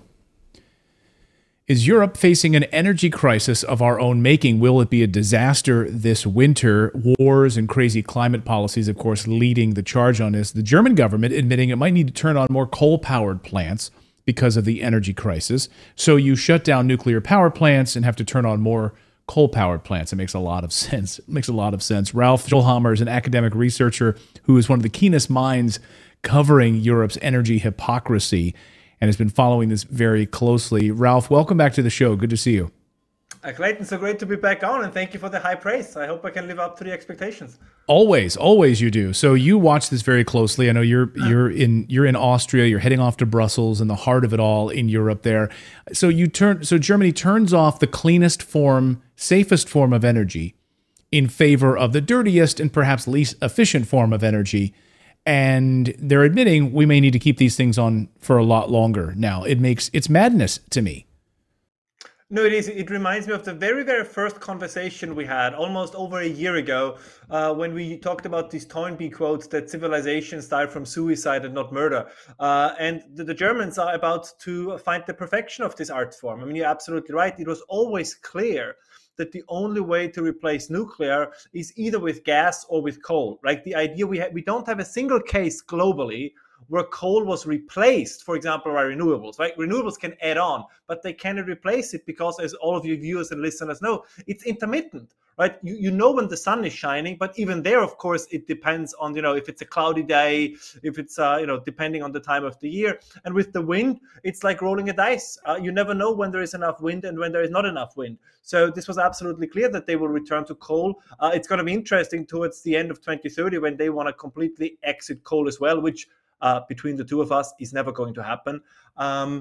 Is Europe facing an energy crisis of our own making? Will it be a disaster this winter? Wars and crazy climate policies, of course, leading the charge on this. The German government admitting it might need to turn on more coal-powered plants because of the energy crisis. So you shut down nuclear power plants and have to turn on more coal-powered plants. It makes a lot of sense. It makes a lot of sense. Ralph Schulhammer is an academic researcher who is one of the keenest minds covering Europe's energy hypocrisy and has been following this very closely. Ralph, welcome back to the show. Good to see you. Uh, Clayton, so great to be back on, and thank you for the high praise. I hope I can live up to the expectations. Always, always you do. So you watch this very closely. I know you're you're in you're in Austria. You're heading off to Brussels, in the heart of it all in Europe. There, so you turn. So Germany turns off the cleanest form, safest form of energy, in favor of the dirtiest and perhaps least efficient form of energy. And they're admitting we may need to keep these things on for a lot longer now. It makes it's madness to me. No, it is. It reminds me of the very, very first conversation we had almost over a year ago uh, when we talked about these Toynbee quotes that civilizations die from suicide and not murder. Uh, and the, the Germans are about to find the perfection of this art form. I mean, you're absolutely right. It was always clear that the only way to replace nuclear is either with gas or with coal. Like the idea we ha- we don't have a single case globally where coal was replaced, for example, by renewables, right? Renewables can add on, but they cannot replace it because, as all of you viewers and listeners know, it's intermittent, right? You you know when the sun is shining, but even there, of course, it depends on, you know, if it's a cloudy day, if it's, uh, you know, depending on the time of the year. And with the wind, it's like rolling a dice. Uh, you never know when there is enough wind and when there is not enough wind. So this was absolutely clear that they will return to coal. Uh, it's going to be interesting towards the end of twenty thirty when they want to completely exit coal as well, which Uh, between the two of us is never going to happen. Um,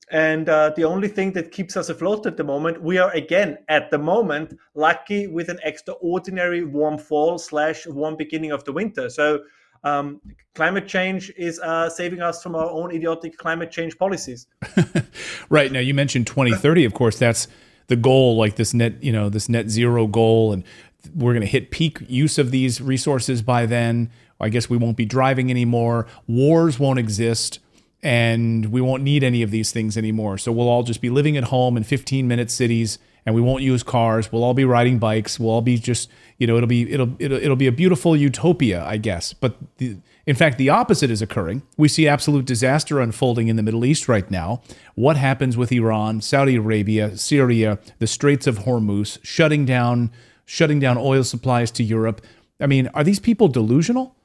And uh, the only thing that keeps us afloat at the moment, we are again at the moment lucky with an extraordinary warm fall slash warm beginning of the winter. So um, climate change is uh, saving us from our own idiotic climate change policies. Right. Now, you mentioned twenty thirty. Of course, that's the goal, like this net, you know, this net zero goal. And we're going to hit peak use of these resources by then. I guess we won't be driving anymore. Wars won't exist. And we won't need any of these things anymore. So we'll all just be living at home in fifteen minute cities, and we won't use cars. We'll all be riding bikes. We'll all be just, you know, it'll be it'll it'll, it'll be a beautiful utopia, I guess. But the, in fact, the opposite is occurring. We see absolute disaster unfolding in the Middle East right now. What happens with Iran, Saudi Arabia, Syria, the Straits of Hormuz, shutting down shutting down oil supplies to Europe? I mean, are these people delusional?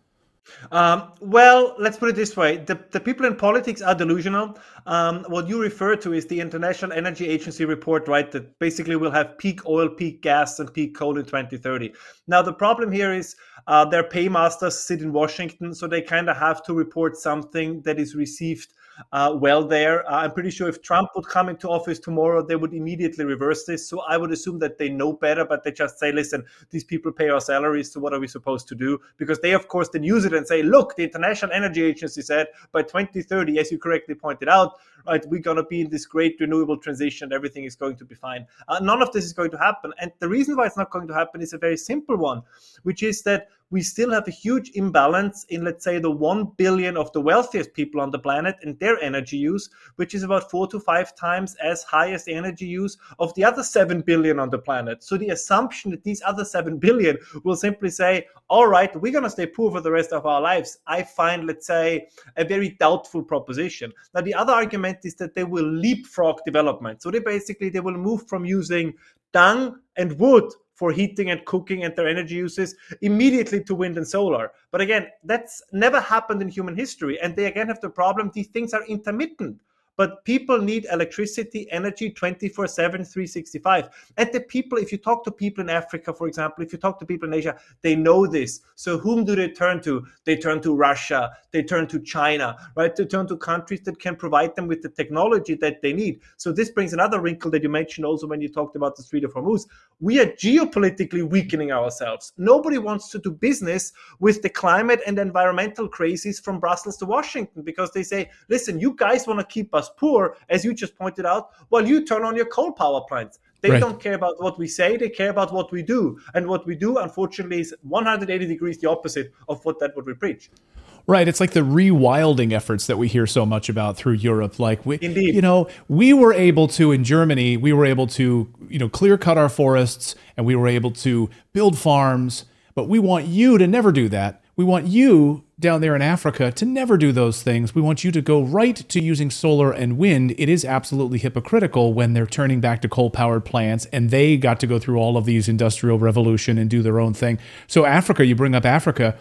Um, well, let's put it this way. The, the people in politics are delusional. Um, what you refer to is the International Energy Agency report, right? That basically we'll have peak oil, peak gas, and peak coal in twenty thirty. Now, the problem here is uh, their paymasters sit in Washington, so they kind of have to report something that is received Uh, well there. Uh, I'm pretty sure if Trump would come into office tomorrow, they would immediately reverse this. So I would assume that they know better, but they just say, listen, these people pay our salaries, so what are we supposed to do? Because they, of course, then use it and say, look, the International Energy Agency said by twenty thirty, as you correctly pointed out, right, we're going to be in this great renewable transition. Everything is going to be fine. Uh, none of this is going to happen. And the reason why it's not going to happen is a very simple one, which is that we still have a huge imbalance in, let's say, the one billion of the wealthiest people on the planet and their energy use, which is about four to five times as high as the energy use of the other seven billion on the planet. So the assumption that these other seven billion will simply say, all right, we're going to stay poor for the rest of our lives, I find, let's say, a very doubtful proposition. Now, the other argument is that they will leapfrog development. So they basically, they will move from using dung and wood for heating and cooking and their energy uses immediately to wind and solar. But again, that's never happened in human history. And they again have the problem, these things are intermittent. But people need electricity, energy twenty-four seven, three sixty-five. And the people, if you talk to people in Africa, for example, if you talk to people in Asia, they know this. So whom do they turn to? They turn to Russia, they turn to China, right? They turn to countries that can provide them with the technology that they need. So this brings another wrinkle that you mentioned also when you talked about the Strait of Hormuz. We are geopolitically weakening ourselves. Nobody wants to do business with the climate and environmental crazies from Brussels to Washington because they say, listen, you guys want to keep us poor, as you just pointed out, well, you turn on your coal power plants. They right. don't care about what we say, they care about what we do. And what we do, unfortunately, is one hundred eighty degrees the opposite of what that would we preach. Right. It's like the rewilding efforts that we hear so much about through Europe. Like, we, Indeed. you know, we were able to, in Germany, we were able to, you know, clear cut our forests and we were able to build farms. But we want you to never do that. We want you down there in Africa to never do those things. We want you to go right to using solar and wind. It is absolutely hypocritical when they're turning back to coal-powered plants and they got to go through all of these industrial revolution and do their own thing. So Africa, you bring up Africa,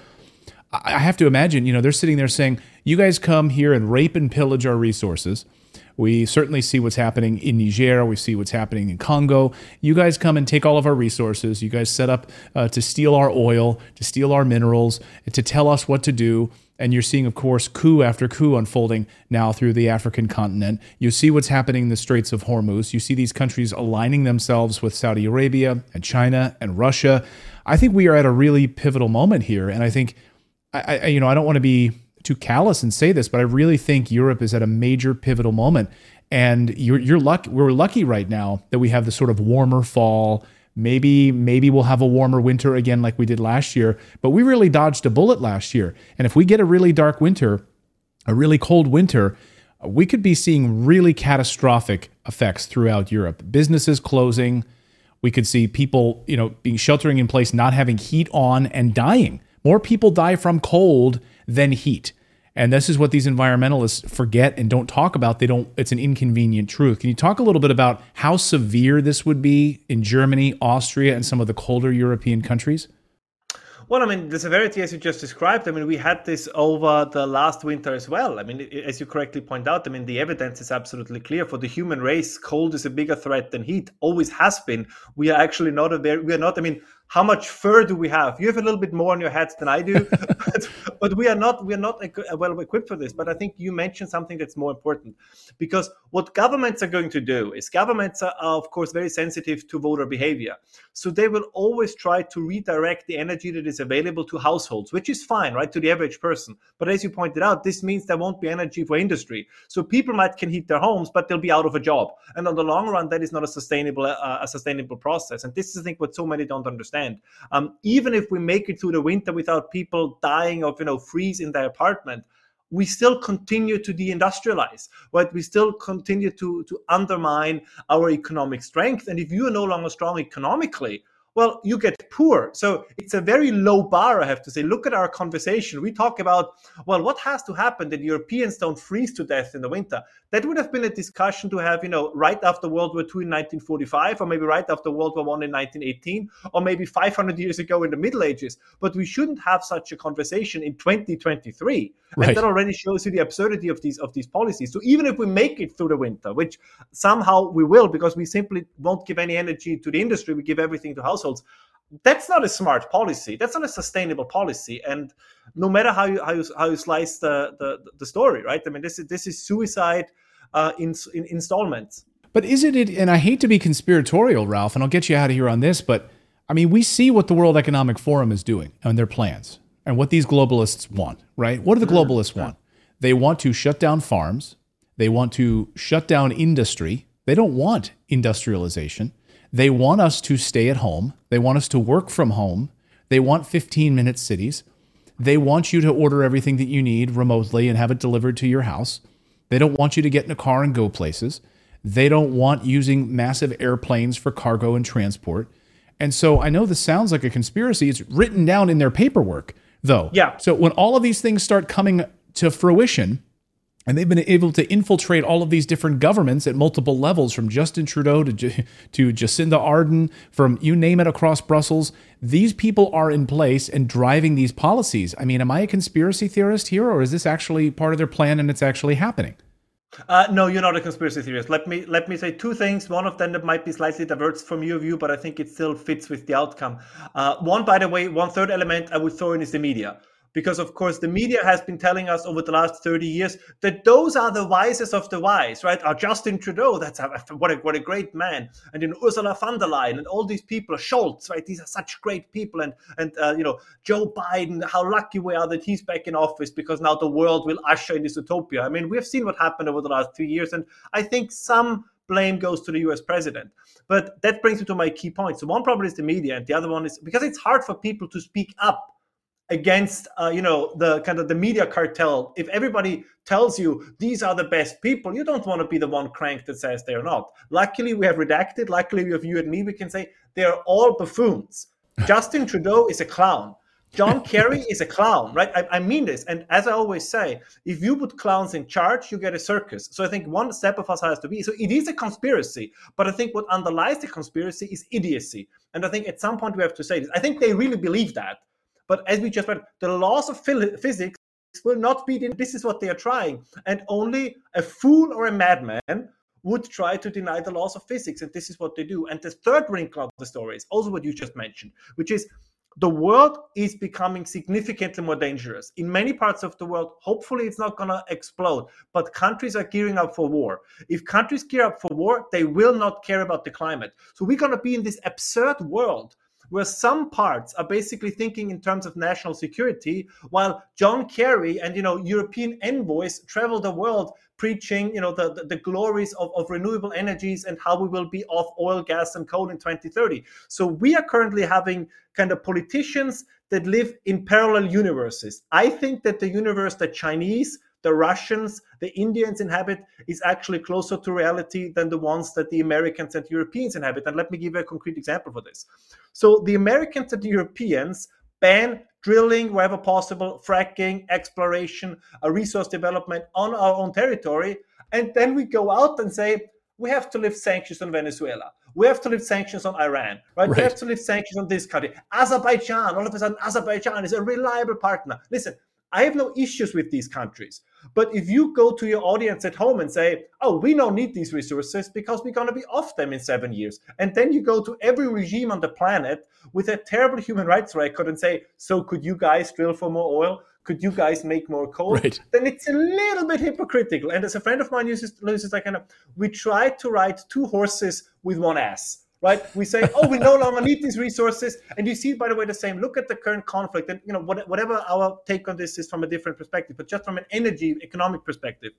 I have to imagine, you know, they're sitting there saying, you guys come here and rape and pillage our resources. We certainly see what's happening in Niger. We see what's happening in Congo. You guys come and take all of our resources. You guys set up uh, to steal our oil, to steal our minerals, and to tell us what to do. And you're seeing, of course, coup after coup unfolding now through the African continent. You see what's happening in the Straits of Hormuz. You see these countries aligning themselves with Saudi Arabia and China and Russia. I think we are at a really pivotal moment here. And I think, I, I you know, I don't want to be too callous and say this, but I really think Europe is at a major pivotal moment. And you're, you're lucky, we're lucky right now that we have this sort of warmer fall. Maybe, maybe we'll have a warmer winter again like we did last year, but we really dodged a bullet last year. And if we get a really dark winter, a really cold winter, we could be seeing really catastrophic effects throughout Europe. Businesses closing. We could see people, you know, being sheltering in place, not having heat on and dying. More people die from cold than heat. And this is what these environmentalists forget and don't talk about. They don't, it's an inconvenient truth. Can you talk a little bit about how severe this would be in Germany, Austria, and some of the colder European countries? Well, I mean, the severity, as you just described, I mean, we had this over the last winter as well. I mean, as you correctly point out, I mean, the evidence is absolutely clear. For the human race, cold is a bigger threat than heat, always has been. We are actually not a very, we are not, I mean, how much fur do we have? You have a little bit more on your heads than I do, but, but we are not we are not well equipped for this. But I think you mentioned something that's more important, because what governments are going to do is governments are, of course, very sensitive to voter behavior. So they will always try to redirect the energy that is available to households, which is fine, right, to the average person. But as you pointed out, this means there won't be energy for industry. So people might can heat their homes, but they'll be out of a job. And on the long run, that is not a sustainable uh, a sustainable process. And this is, I think, what so many don't understand. Um, even if we make it through the winter without people dying of, you know, freeze in their apartment, we still continue to deindustrialize, right? We still continue to, to undermine our economic strength. And if you are no longer strong economically, well, you get poor. So it's a very low bar, I have to say. Look at our conversation. We talk about, well, what has to happen that Europeans don't freeze to death in the winter? That would have been a discussion to have, you know, right after World War Two in nineteen forty-five, or maybe right after World War One in nineteen eighteen, or maybe five hundred years ago in the Middle Ages. But we shouldn't have such a conversation in twenty twenty-three. Right. And that already shows you the absurdity of these of these policies. So even if we make it through the winter, which somehow we will, because we simply won't give any energy to the industry, we give everything to households. That's not a smart policy. That's not a sustainable policy. And no matter how you how you how you slice the the, the story, right? I mean, this is this is suicide uh, in, in installments. But isn't it? And I hate to be conspiratorial, Ralph, and I'll get you out of here on this. But I mean, we see what the World Economic Forum is doing and their plans, and what these globalists want. Right? What do the globalists want? They want to shut down farms. They want to shut down industry. They don't want industrialization. They want us to stay at home. They want us to work from home. They want fifteen-minute cities. They want you to order everything that you need remotely and have it delivered to your house. They don't want you to get in a car and go places. They don't want using massive airplanes for cargo and transport. And so I know this sounds like a conspiracy. It's written down in their paperwork, though. Yeah. So when all of these things start coming to fruition, and they've been able to infiltrate all of these different governments at multiple levels, from Justin Trudeau to, to Jacinda Ardern, from you name it across Brussels. These people are in place and driving these policies. I mean, am I a conspiracy theorist here, or is this actually part of their plan and it's actually happening? Uh, no, you're not a conspiracy theorist. Let me let me say two things. One of them that might be slightly diverts from your view, but I think it still fits with the outcome. Uh, one, by the way, one third element I would throw in is the media. Because, of course, the media has been telling us over the last thirty years that those are the wisest of the wise, right? Our Justin Trudeau, that's a, what, a, what a great man. And you know, Ursula von der Leyen and all these people, Scholz, right? These are such great people. And, and uh, you know, Joe Biden, how lucky we are that he's back in office, because now the world will usher in this utopia. I mean, we've seen what happened over the last three years. And I think some blame goes to the U S president. But that brings me to my key point. So one problem is the media, and the other one is because it's hard for people to speak up against, uh, you know, the kind of the media cartel. If everybody tells you these are the best people, you don't want to be the one crank that says they're not. Luckily, we have redacted. Luckily, we have you and me. We can say they're all buffoons. Justin Trudeau is a clown. John Kerry is a clown, right? I, I mean this. And as I always say, if you put clowns in charge, you get a circus. So I think one step of us has to be. So it is a conspiracy. But I think what underlies the conspiracy is idiocy. And I think at some point we have to say this. I think they really believe that. But as we just read, the laws of physics will not be, this is what they are trying. And only a fool or a madman would try to deny the laws of physics. And this is what they do. And the third wrinkle of the story is also what you just mentioned, which is the world is becoming significantly more dangerous. In many parts of the world, hopefully it's not going to explode, but countries are gearing up for war. If countries gear up for war, they will not care about the climate. So we're going to be in this absurd world where some parts are basically thinking in terms of national security, while John Kerry and, you know, European envoys travel the world preaching, you know, the, the, the glories of, of renewable energies and how we will be off oil, gas, and coal in twenty thirty. So we are currently having kind of politicians that live in parallel universes. I think that the universe that Chinese, the Russians, the Indians inhabit is actually closer to reality than the ones that the Americans and Europeans inhabit. And let me give you a concrete example for this. So the Americans and the Europeans ban drilling wherever possible, fracking, exploration, uh, resource development on our own territory. And then we go out and say, we have to lift sanctions on Venezuela. We have to lift sanctions on Iran, right? right? We have to lift sanctions on this country. Azerbaijan, all of a sudden, Azerbaijan is a reliable partner. Listen, I have no issues with these countries. But if you go to your audience at home and say, oh, we don't need these resources because we're going to be off them in seven years. And then you go to every regime on the planet with a terrible human rights record and say, so could you guys drill for more oil? Could you guys make more coal? Right. Then it's a little bit hypocritical. And as a friend of mine uses, uses like, kind of, we try to ride two horses with one ass. Right? We say, oh, we no longer need these resources. And you see, by the way, the same. Look at the current conflict. And, you know, what, whatever our take on this is from a different perspective, but just from an energy economic perspective.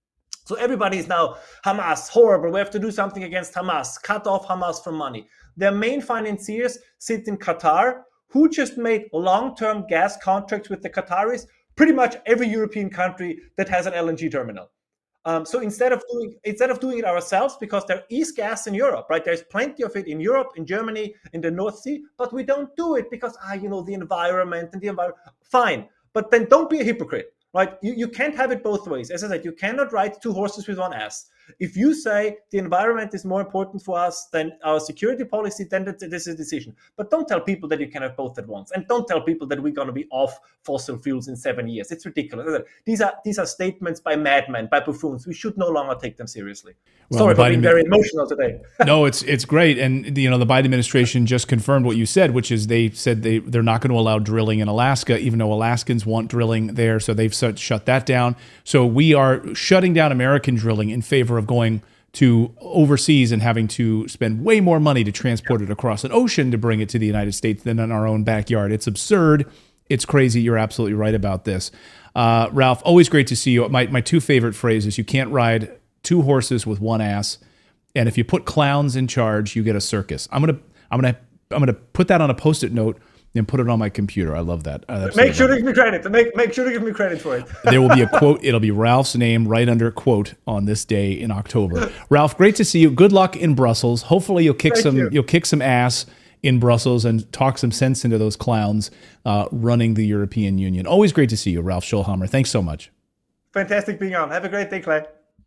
So everybody is now, Hamas, horrible. We have to do something against Hamas. Cut off Hamas from money. Their main financiers sit in Qatar, who just made long-term gas contracts with the Qataris, pretty much every European country that has an L N G terminal. Um, so instead of doing instead of doing it ourselves, because there is gas in Europe, right? There's plenty of it in Europe, in Germany, in the North Sea, but we don't do it because ah, you know, the environment and the environment. Fine, but then don't be a hypocrite, right? You you can't have it both ways. As I said, you cannot ride two horses with one ass. If you say the environment is more important for us than our security policy, then this is a decision. But don't tell people that you can have both at once. And don't tell people that we're going to be off fossil fuels in seven years. It's ridiculous. These are these are statements by madmen, by buffoons. We should no longer take them seriously. Well, Sorry for Biden, being very emotional today. No, it's it's great. And, you know, the Biden administration just confirmed what you said, which is they said they, they're not going to allow drilling in Alaska, even though Alaskans want drilling there. So they've shut that down. So we are shutting down American drilling in favor of going to overseas and having to spend way more money to transport it across an ocean to bring it to the United States than in our own backyard. It's absurd. It's crazy. You're absolutely right about this. Uh, Ralph, always great to see you. My, my two favorite phrases, you can't ride two horses with one ass. And if you put clowns in charge, you get a circus. I'm going to, I'm going to, I'm going to put that on a Post-it note and put it on my computer. I love that. Uh, make sure to give me credit. Make make sure to give me credit for it. There will be a quote. It'll be Ralph's name right under quote on this day in October. Ralph, great to see you. Good luck in Brussels. Hopefully you'll kick Thank some you. you'll kick some ass in Brussels and talk some sense into those clowns uh, running the European Union. Always great to see you, Ralph Schulhammer. Thanks so much. Fantastic being on. Have a great day, Clay.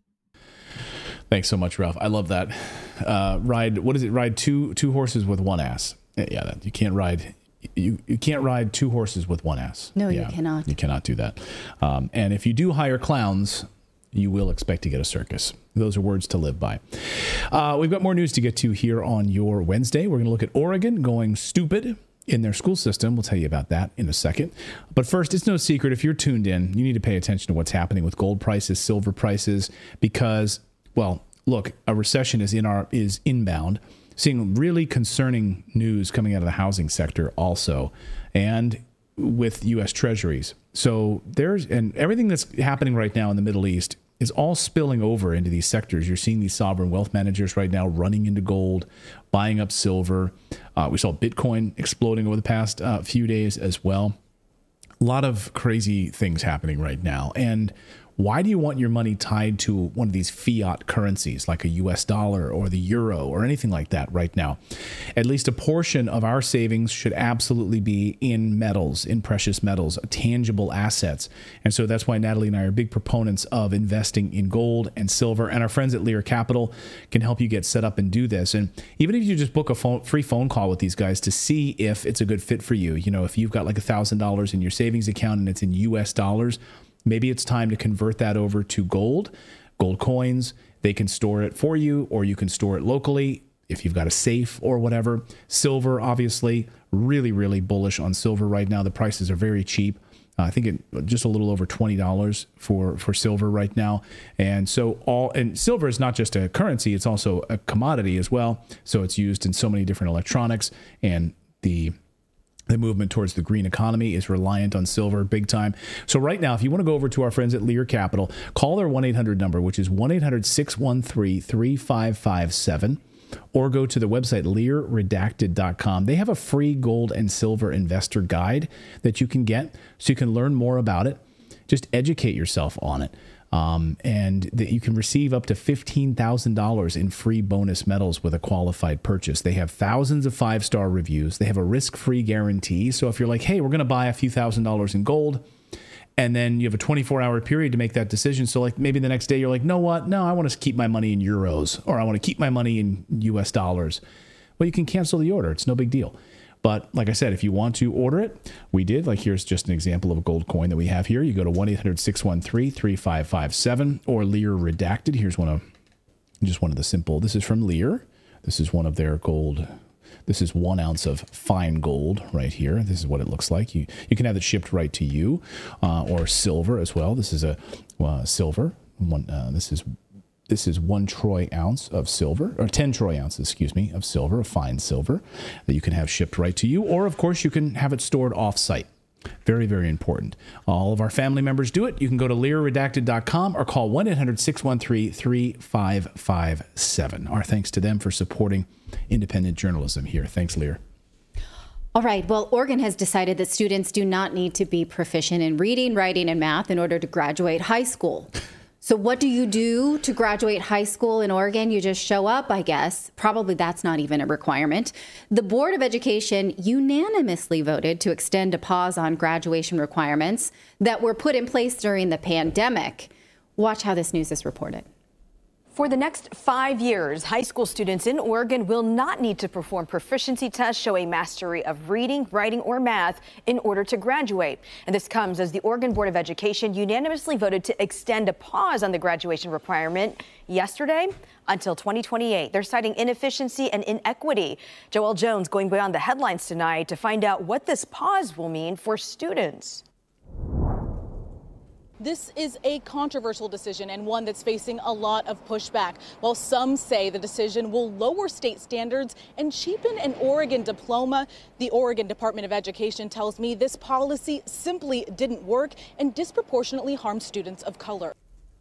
Thanks so much, Ralph. I love that. Uh, ride what is it? Ride two two horses with one ass. Yeah, that, you can't ride. You, you can't ride two horses with one ass. No, yeah, you cannot. You cannot do that. Um, and if you do hire clowns, you will expect to get a circus. Those are words to live by. Uh, we've got more news to get to here on your Wednesday. We're going to look at Oregon going stupid in their school system. We'll tell you about that in a second. But first, it's no secret, if you're tuned in, you need to pay attention to what's happening with gold prices, silver prices, because, well, look, a recession is in our is inbound. Seeing really concerning news coming out of the housing sector also, and with U S Treasuries. So there's, and everything that's happening right now in the Middle East is all spilling over into these sectors. You're seeing these sovereign wealth managers right now running into gold, buying up silver. Uh, we saw Bitcoin exploding over the past uh, few days as well. A lot of crazy things happening right now. And why do you want your money tied to one of these fiat currencies like a U S dollar or the euro or anything like that right now? At least a portion of our savings should absolutely be in metals, in precious metals, tangible assets. And so that's why Natalie and I are big proponents of investing in gold and silver. And our friends at Lear Capital can help you get set up and do this. And even if you just book a phone, free phone call with these guys to see if it's a good fit for you, you know, if you've got like one thousand dollars in your savings account and it's in U S dollars, maybe it's time to convert that over to gold, gold coins. They can store it for you, or you can store it locally if you've got a safe or whatever. Silver, obviously, really, really bullish on silver right now. The prices are very cheap. Uh, I think it just a little over twenty dollars for, for silver right now. And so all, and silver is not just a currency, it's also a commodity as well. So it's used in so many different electronics, and the The movement towards the green economy is reliant on silver big time. So right now, if you want to go over to our friends at Lear Capital, call their one eight hundred number, which is one eight hundred six one three three five five seven, or go to the website lear redacted dot com. They have a free gold and silver investor guide that you can get so you can learn more about it. Just educate yourself on it. Um, and that you can receive up to fifteen thousand dollars in free bonus metals with a qualified purchase. They have thousands of five-star reviews. They have a risk-free guarantee. So if you're like, hey, we're going to buy a few thousand dollars in gold, and then you have a twenty-four hour period to make that decision. So like maybe the next day you're like, no, what? No, I want to keep my money in euros, or I want to keep my money in U S dollars. Well, you can cancel the order. It's no big deal. But like I said, if you want to order it, we did. Like here's just an example of a gold coin that we have here. You go to one eight hundred six one three three five five seven or Lear Redacted. Here's one of just one of the simple. This is from Lear. This is one of their gold. This is one ounce of fine gold right here. This is what it looks like. You you can have it shipped right to you, uh, or silver as well. This is a uh, silver. One. Uh, this is this is one troy ounce of silver, or ten troy ounces, excuse me, of silver, of fine silver, that you can have shipped right to you, or of course you can have it stored off-site. Very, very important. All of our family members do it. You can go to lear redacted dot com or call one eight hundred six one three three five five seven. Our thanks to them for supporting independent journalism here. Thanks, Lear. All right. Well, Oregon has decided that students do not need to be proficient in reading, writing, and math in order to graduate high school. So what do you do to graduate high school in Oregon? You just show up, I guess. Probably that's not even a requirement. The Board of Education unanimously voted to extend a pause on graduation requirements that were put in place during the pandemic. Watch how this news is reported. For the next five years, high school students in Oregon will not need to perform proficiency tests showing mastery of reading, writing, or math in order to graduate. And this comes as the Oregon Board of Education unanimously voted to extend a pause on the graduation requirement yesterday until twenty twenty-eight. They're citing inefficiency and inequity. Joelle Jones going beyond the headlines tonight to find out what this pause will mean for students. This is a controversial decision and one that's facing a lot of pushback. While some say the decision will lower state standards and cheapen an Oregon diploma, the Oregon Department of Education tells me this policy simply didn't work and disproportionately harmed students of color.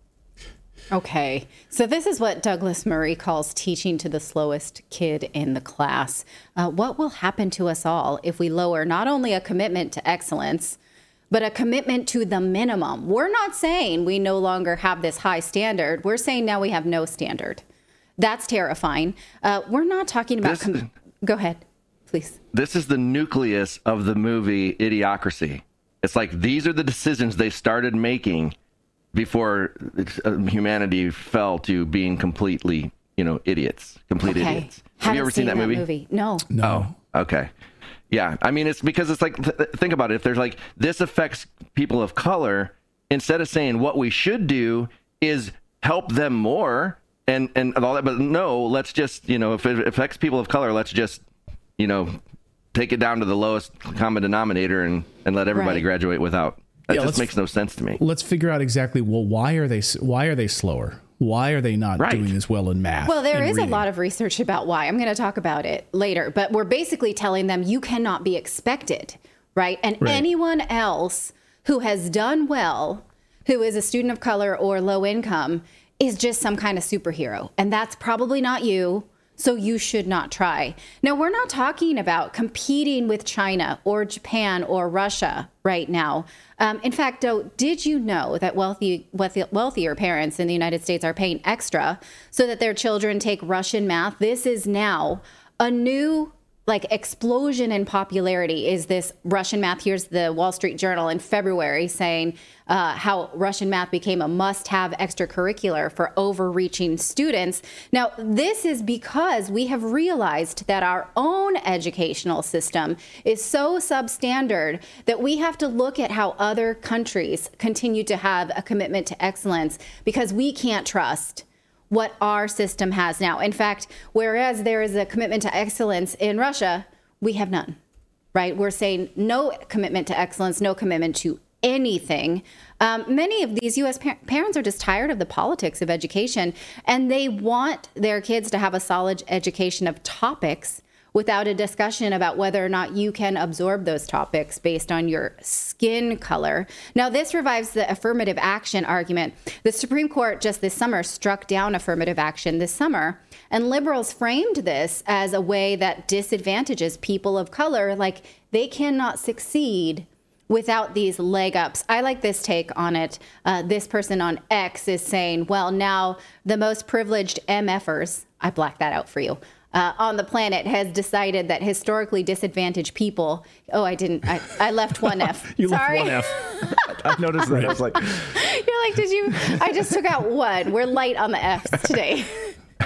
Okay, so this is what Douglas Murray calls teaching to the slowest kid in the class. Uh, what will happen to us all if we lower not only a commitment to excellence, but a commitment to the minimum? We're not saying we no longer have this high standard. We're saying now we have no standard. That's terrifying. Uh, we're not talking about... This, com- Go ahead, please. This is the nucleus of the movie Idiocracy. It's like these are the decisions they started making before humanity fell to being completely, you know, idiots, complete okay. idiots. Have you ever seen, seen that, that movie? movie? No. No. Oh, okay. Yeah, I mean, it's because it's like, th- think about it. If there's like, this affects people of color, instead of saying what we should do is help them more and, and all that, but no, let's just, you know, if it affects people of color, let's just, you know, take it down to the lowest common denominator and, and let everybody right. graduate without. That yeah, just makes no sense to me. Let's figure out exactly, well, why are they, why are they slower? Why are they not right. doing as well in math? Well, there is reading? a lot of research about why. I'm going to talk about it later. But we're basically telling them you cannot be expected, right? And right. anyone else who has done well, who is a student of color or low income, is just some kind of superhero. And that's probably not you. So you should not try. Now, we're not talking about competing with China or Japan or Russia right now. Um, in fact, though, did you know that wealthy, wealthy, wealthier parents in the United States are paying extra so that their children take Russian math? This is now a new like explosion in popularity is this Russian math. Here's the Wall Street Journal in February saying uh, how Russian math became a must-have extracurricular for overreaching students. Now, this is because we have realized that our own educational system is so substandard that we have to look at how other countries continue to have a commitment to excellence because we can't trust what our system has now. In fact, whereas there is a commitment to excellence in Russia, we have none, right? We're saying no commitment to excellence, no commitment to anything. Um, many of these U S par- parents are just tired of the politics of education, and they want their kids to have a solid education of topics without a discussion about whether or not you can absorb those topics based on your skin color. Now, this revives the affirmative action argument. The Supreme Court just this summer struck down affirmative action this summer, and liberals framed this as a way that disadvantages people of color, like they cannot succeed without these leg ups. I like this take on it. Uh, this person on X is saying, well, now the most privileged MFers, I blacked that out for you, Uh, on the planet has decided that historically disadvantaged people. Oh, I didn't. I, I left one F. you Sorry. left one F. I noticed that. I was like, you're like, did you? I just took out one. We're light on the F's today.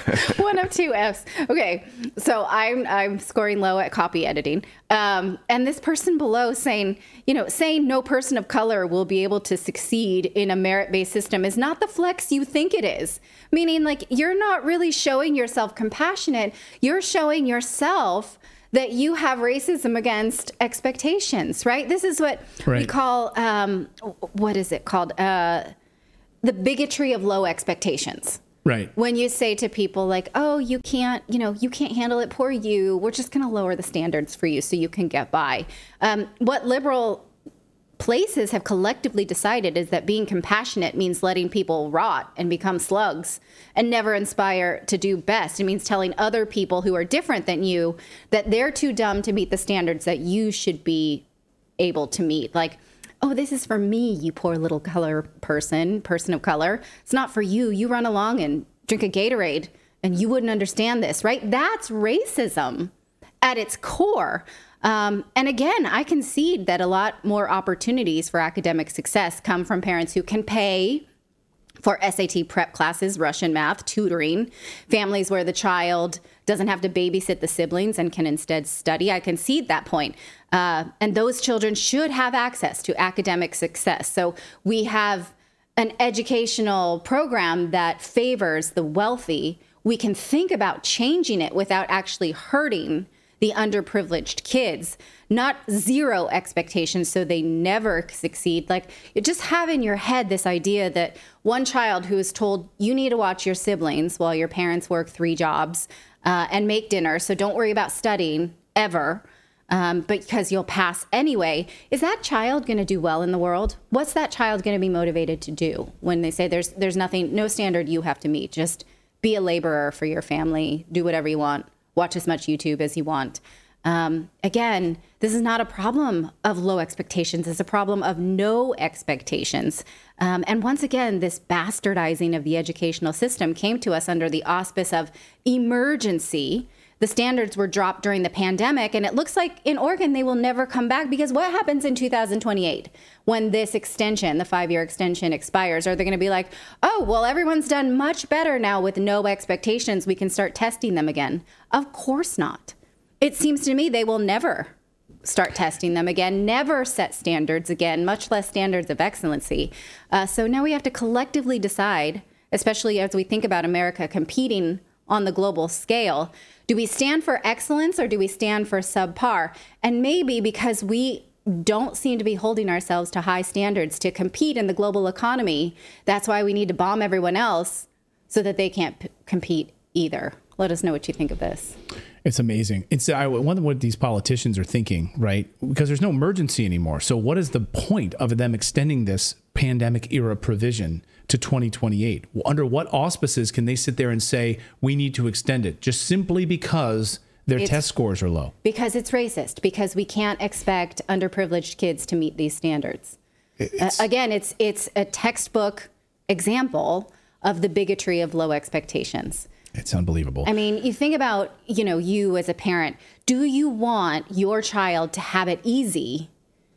One of two F's. Okay, so I'm I'm scoring low at copy editing, um, and this person below saying, you know, saying no person of color will be able to succeed in a merit-based system is not the flex you think it is. Meaning, like, you're not really showing yourself compassionate. You're showing yourself that you have racism against expectations, right? This is what right. we call um, what is it called? Uh, the bigotry of low expectations. Right. When you say to people like, oh, you can't, you know, you can't handle it, poor you, we're just going to lower the standards for you so you can get by. Um, what liberal places have collectively decided is that being compassionate means letting people rot and become slugs and never inspire to do best. It means telling other people who are different than you that they're too dumb to meet the standards that you should be able to meet. Like, oh, this is for me, you poor little color person, person of color. It's not for you. You run along and drink a Gatorade and you wouldn't understand this, right? That's racism at its core. Um, and again, I concede that a lot more opportunities for academic success come from parents who can pay for S A T prep classes, Russian math, tutoring, families where the child doesn't have to babysit the siblings and can instead study. I concede that point. Uh, and those children should have access to academic success. So we have an educational program that favors the wealthy. We can think about changing it without actually hurting the underprivileged kids, not zero expectations so they never succeed. Like, you just have in your head this idea that one child who is told you need to watch your siblings while your parents work three jobs uh, and make dinner, so don't worry about studying ever, um, because you'll pass anyway. Is that child going to do well in the world? What's that child going to be motivated to do when they say there's there's nothing, no standard you have to meet, just be a laborer for your family, do whatever you want, watch as much YouTube as you want. Um, again, this is not a problem of low expectations. It's a problem of no expectations. Um, and once again, this bastardizing of the educational system came to us under the auspice of emergency. The standards were dropped during the pandemic, and it looks like in Oregon they will never come back, because what happens in two thousand twenty-eight when this extension, the five-year extension, expires? Are they going to be like, oh, well, everyone's done much better now with no expectations, we can start testing them again? Of course not. It seems to me they will never start testing them again, never set standards again, much less standards of excellency. Uh, so now we have to collectively decide, especially as we think about America competing on the global scale, do we stand for excellence or do we stand for subpar? And maybe because we don't seem to be holding ourselves to high standards to compete in the global economy, that's why we need to bomb everyone else so that they can't p- compete either. Let us know what you think of this. It's amazing. It's I wonder what these politicians are thinking, right? Because there's no emergency anymore. So what is the point of them extending this pandemic era provision to twenty twenty-eight? Under what auspices can they sit there and say we need to extend it just simply because their it's, test scores are low? Because it's racist. Because we can't expect underprivileged kids to meet these standards. It's, uh, again, it's it's a textbook example of the bigotry of low expectations. It's unbelievable. I mean, you think about, you know, you as a parent, do you want your child to have it easy?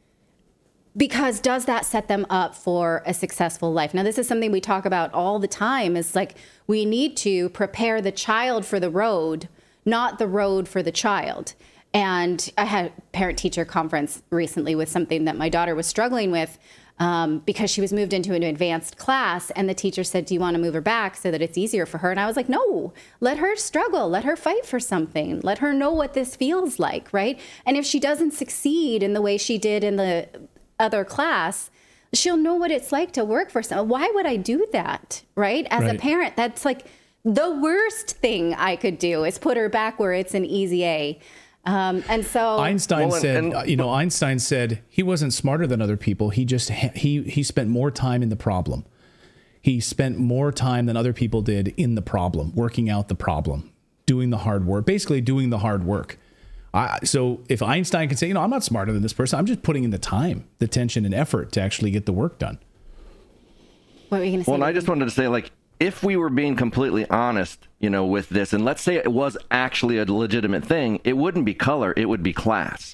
Because does that set them up for a successful life? Now, this is something we talk about all the time. Is like, we need to prepare the child for the road, not the road for the child. And I had a parent-teacher conference recently with something that my daughter was struggling with, Um, because she was moved into an advanced class, and the teacher said, do you want to move her back so that it's easier for her? And I was like, no, let her struggle. Let her fight for something. Let her know what this feels like, right? And if she doesn't succeed in the way she did in the other class, she'll know what it's like to work for someone. Why would I do that, right? As right. a parent, that's like the worst thing I could do is put her back where it's an easy A. Um, and so Einstein well, said, and, uh, you know, Einstein said he wasn't smarter than other people. He just he he spent more time in the problem. He spent more time than other people did in the problem, working out the problem, doing the hard work, basically doing the hard work. I, so if Einstein can say, you know, I'm not smarter than this person, I'm just putting in the time, the attention and effort to actually get the work done. What were you going to say? Well, I just wanted to say, like, if we were being completely honest, you know, with this, and let's say it was actually a legitimate thing, it wouldn't be color, it would be class.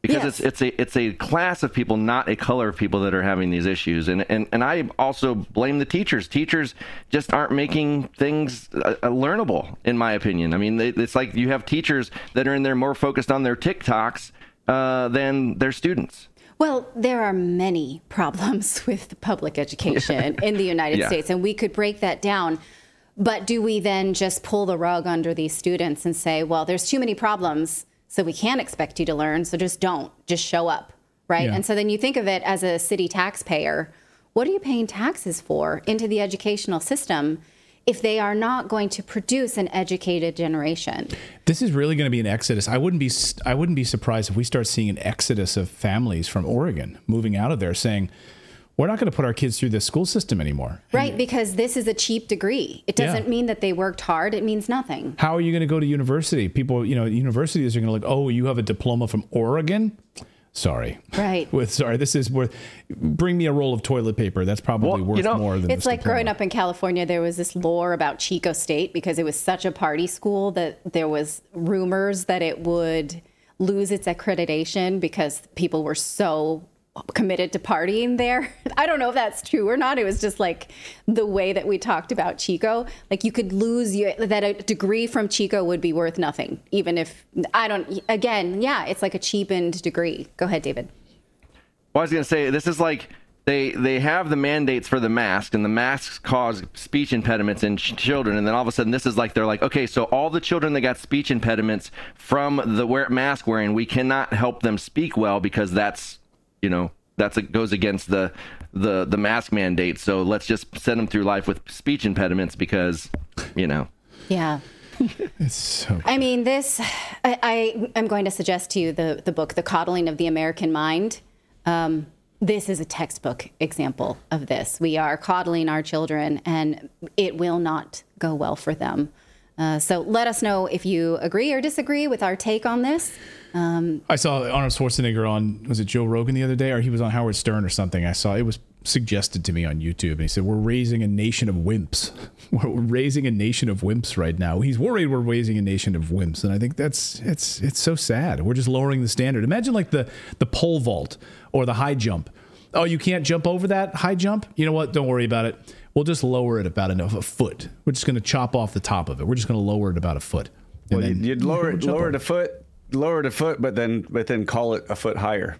because Yes. it's it's a it's a class of people, not a color of people that are having these issues. And and and I also blame the teachers. Teachers just aren't making things uh, learnable, in my opinion. I mean, they, it's like you have teachers that are in there more focused on their TikToks uh, than their students. Well, there are many problems with public education in the United Yeah. States, and we could break that down. But do we then just pull the rug under these students and say, well, there's too many problems, so we can't expect you to learn, so just don't, just show up, right? Yeah. And so then you think of it as a city taxpayer, what are you paying taxes for into the educational system if they are not going to produce an educated generation? This is really going to be an exodus. I wouldn't be I wouldn't be surprised if we start seeing an exodus of families from Oregon moving out of there saying, we're not going to put our kids through this school system anymore. Right, because this is a cheap degree. It doesn't Yeah. mean that they worked hard. It means nothing. How are you going to go to university? People, you know, universities are going to look, oh, you have a diploma from Oregon? Sorry. Right. With sorry, this is worth, bring me a roll of toilet paper. That's probably Well, worth you know, more than It's this like diploma. growing up in California, there was this lore about Chico State because it was such a party school that there was rumors that it would lose its accreditation because people were so committed to partying there. I don't know if that's true or not. It was just like the way that we talked about Chico. Like you could lose your, that a degree from Chico would be worth nothing, even if, I don't, again, yeah, it's like a cheapened degree. Go ahead, David. Well, I was going to say, this is like they they have the mandates for the mask, and the masks cause speech impediments in ch- children. And then all of a sudden, this is like, they're like, okay, so all the children that got speech impediments from the wear- mask wearing, we cannot help them speak well because that's, you know, that's it goes against the, the, the mask mandate. So let's just send them through life with speech impediments because, you know. Yeah. It's so. I mean, this, I, I am going to suggest to you the, the book, The Coddling of the American Mind. Um, this is a textbook example of this. We are coddling our children, and it will not go well for them. Uh, so let us know if you agree or disagree with our take on this. Um, I saw Arnold Schwarzenegger on, was it Joe Rogan the other day, or he was on Howard Stern or something. I saw, it was suggested to me on YouTube, and he said, we're raising a nation of wimps. We're raising a nation of wimps right now. He's worried we're raising a nation of wimps, and I think that's, it's it's so sad. We're just lowering the standard. Imagine like the, the pole vault or the high jump. Oh, you can't jump over that high jump? You know what? Don't worry about it. We'll just lower it about enough, a foot. We're just going to chop off the top of it. We're just going to lower it about a foot. And Well, then you'd lower it, jump lower on it a foot, lower it a foot, but then but then call it a foot higher.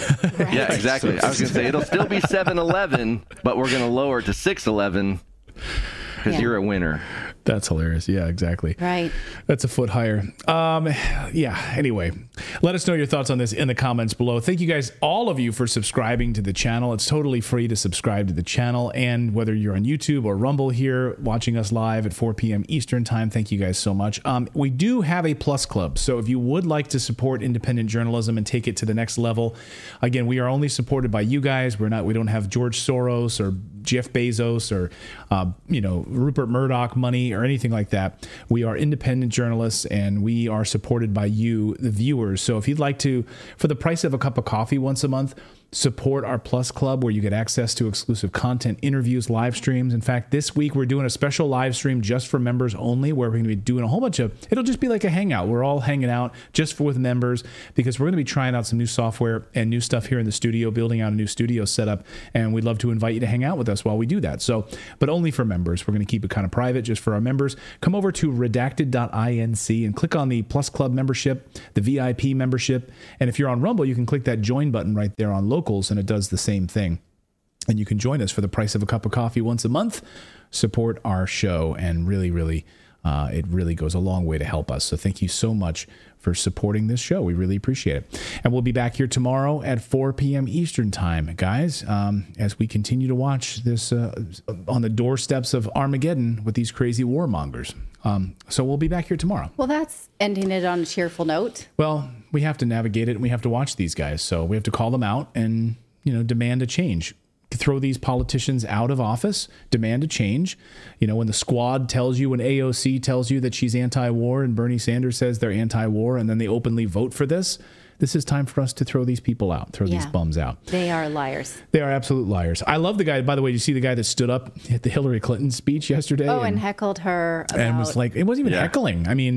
Yeah, exactly. I was going to say, it'll still be seven eleven, but we're going to lower it to six eleven because Yeah. you're a winner. That's hilarious. Yeah, exactly. Right. That's a foot higher. Um, yeah. Anyway, let us know your thoughts on this in the comments below. Thank you guys, all of you, for subscribing to the channel. It's totally free to subscribe to the channel. And whether you're on YouTube or Rumble here, watching us live at four p.m. Eastern time, thank you guys so much. Um, we do have a Plus Club. So if you would like to support independent journalism and take it to the next level, again, we are only supported by you guys. We're not, we don't have George Soros or Jeff Bezos or, uh, you know, Rupert Murdoch money or anything like that. We are independent journalists, and we are supported by you, the viewers. So if you'd like to, for the price of a cup of coffee once a month, support our Plus Club, where you get access to exclusive content, interviews, live streams. In fact, this week we're doing a special live stream just for members only, where we're going to be doing a whole bunch of, it'll just be like a hangout. We're all hanging out just for with members, because we're going to be trying out some new software and new stuff here in the studio, building out a new studio setup, and we'd love to invite you to hang out with us while we do that. So, but only for members. We're going to keep it kind of private just for our members. Come over to redacted dot inc and click on the Plus Club membership, the V I P membership, and if you're on Rumble, you can click that join button right there on Locals, and it does the same thing. And you can join us for the price of a cup of coffee once a month, support our show, and really, really, uh, it really goes a long way to help us. So thank you so much for supporting this show. We really appreciate it. And we'll be back here tomorrow at four p.m. Eastern time, guys, um, as we continue to watch this uh, on the doorsteps of Armageddon with these crazy warmongers. Um, so we'll be back here tomorrow. Well, that's ending it on a cheerful note. Well, we have to navigate it, and we have to watch these guys. So we have to call them out and, you know, demand a change. Throw these politicians out of office, demand a change. You know, when the squad tells you, when A O C tells you that she's anti-war and Bernie Sanders says they're anti-war, and then they openly vote for this, this is time for us to throw these people out, throw Yeah. these bums out. They are liars. They are absolute liars. I love the guy, by the way, did you see the guy that stood up at the Hillary Clinton speech yesterday? Oh, and, and heckled her about... And was like, it wasn't even Yeah. heckling. I mean,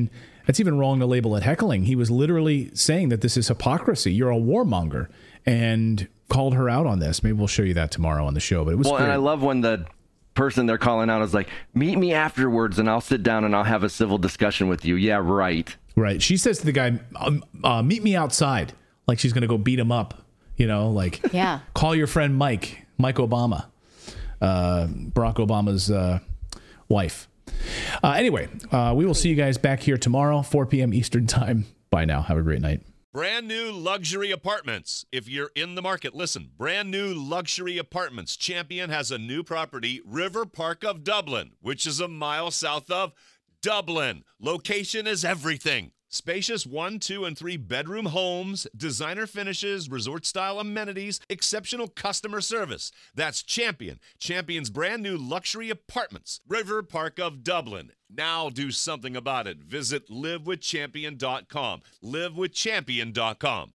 It's even wrong to label it heckling. He was literally saying that this is hypocrisy. You're a warmonger, and called her out on this. Maybe we'll show you that tomorrow on the show. But it was well, great. And I love when the person they're calling out is like, meet me afterwards and I'll sit down and I'll have a civil discussion with you. Yeah, right. Right. She says to the guy, um, uh, meet me outside. Like she's going to go beat him up. You know, like, yeah. Call your friend Mike, Mike Obama, uh, Barack Obama's uh, wife. Uh, anyway, uh, we will see you guys back here tomorrow, four p.m. Eastern time. Bye now. Have a great night. Brand new luxury apartments. If you're in the market, listen. Brand new luxury apartments. Champion has a new property, River Park of Dublin, which is a mile south of Dublin. Location is everything. Spacious one, two, and three bedroom homes, designer finishes, resort-style amenities, exceptional customer service. That's Champion. Champion's brand new luxury apartments, River Park of Dublin. Now do something about it. Visit live with champion dot com. live with champion dot com.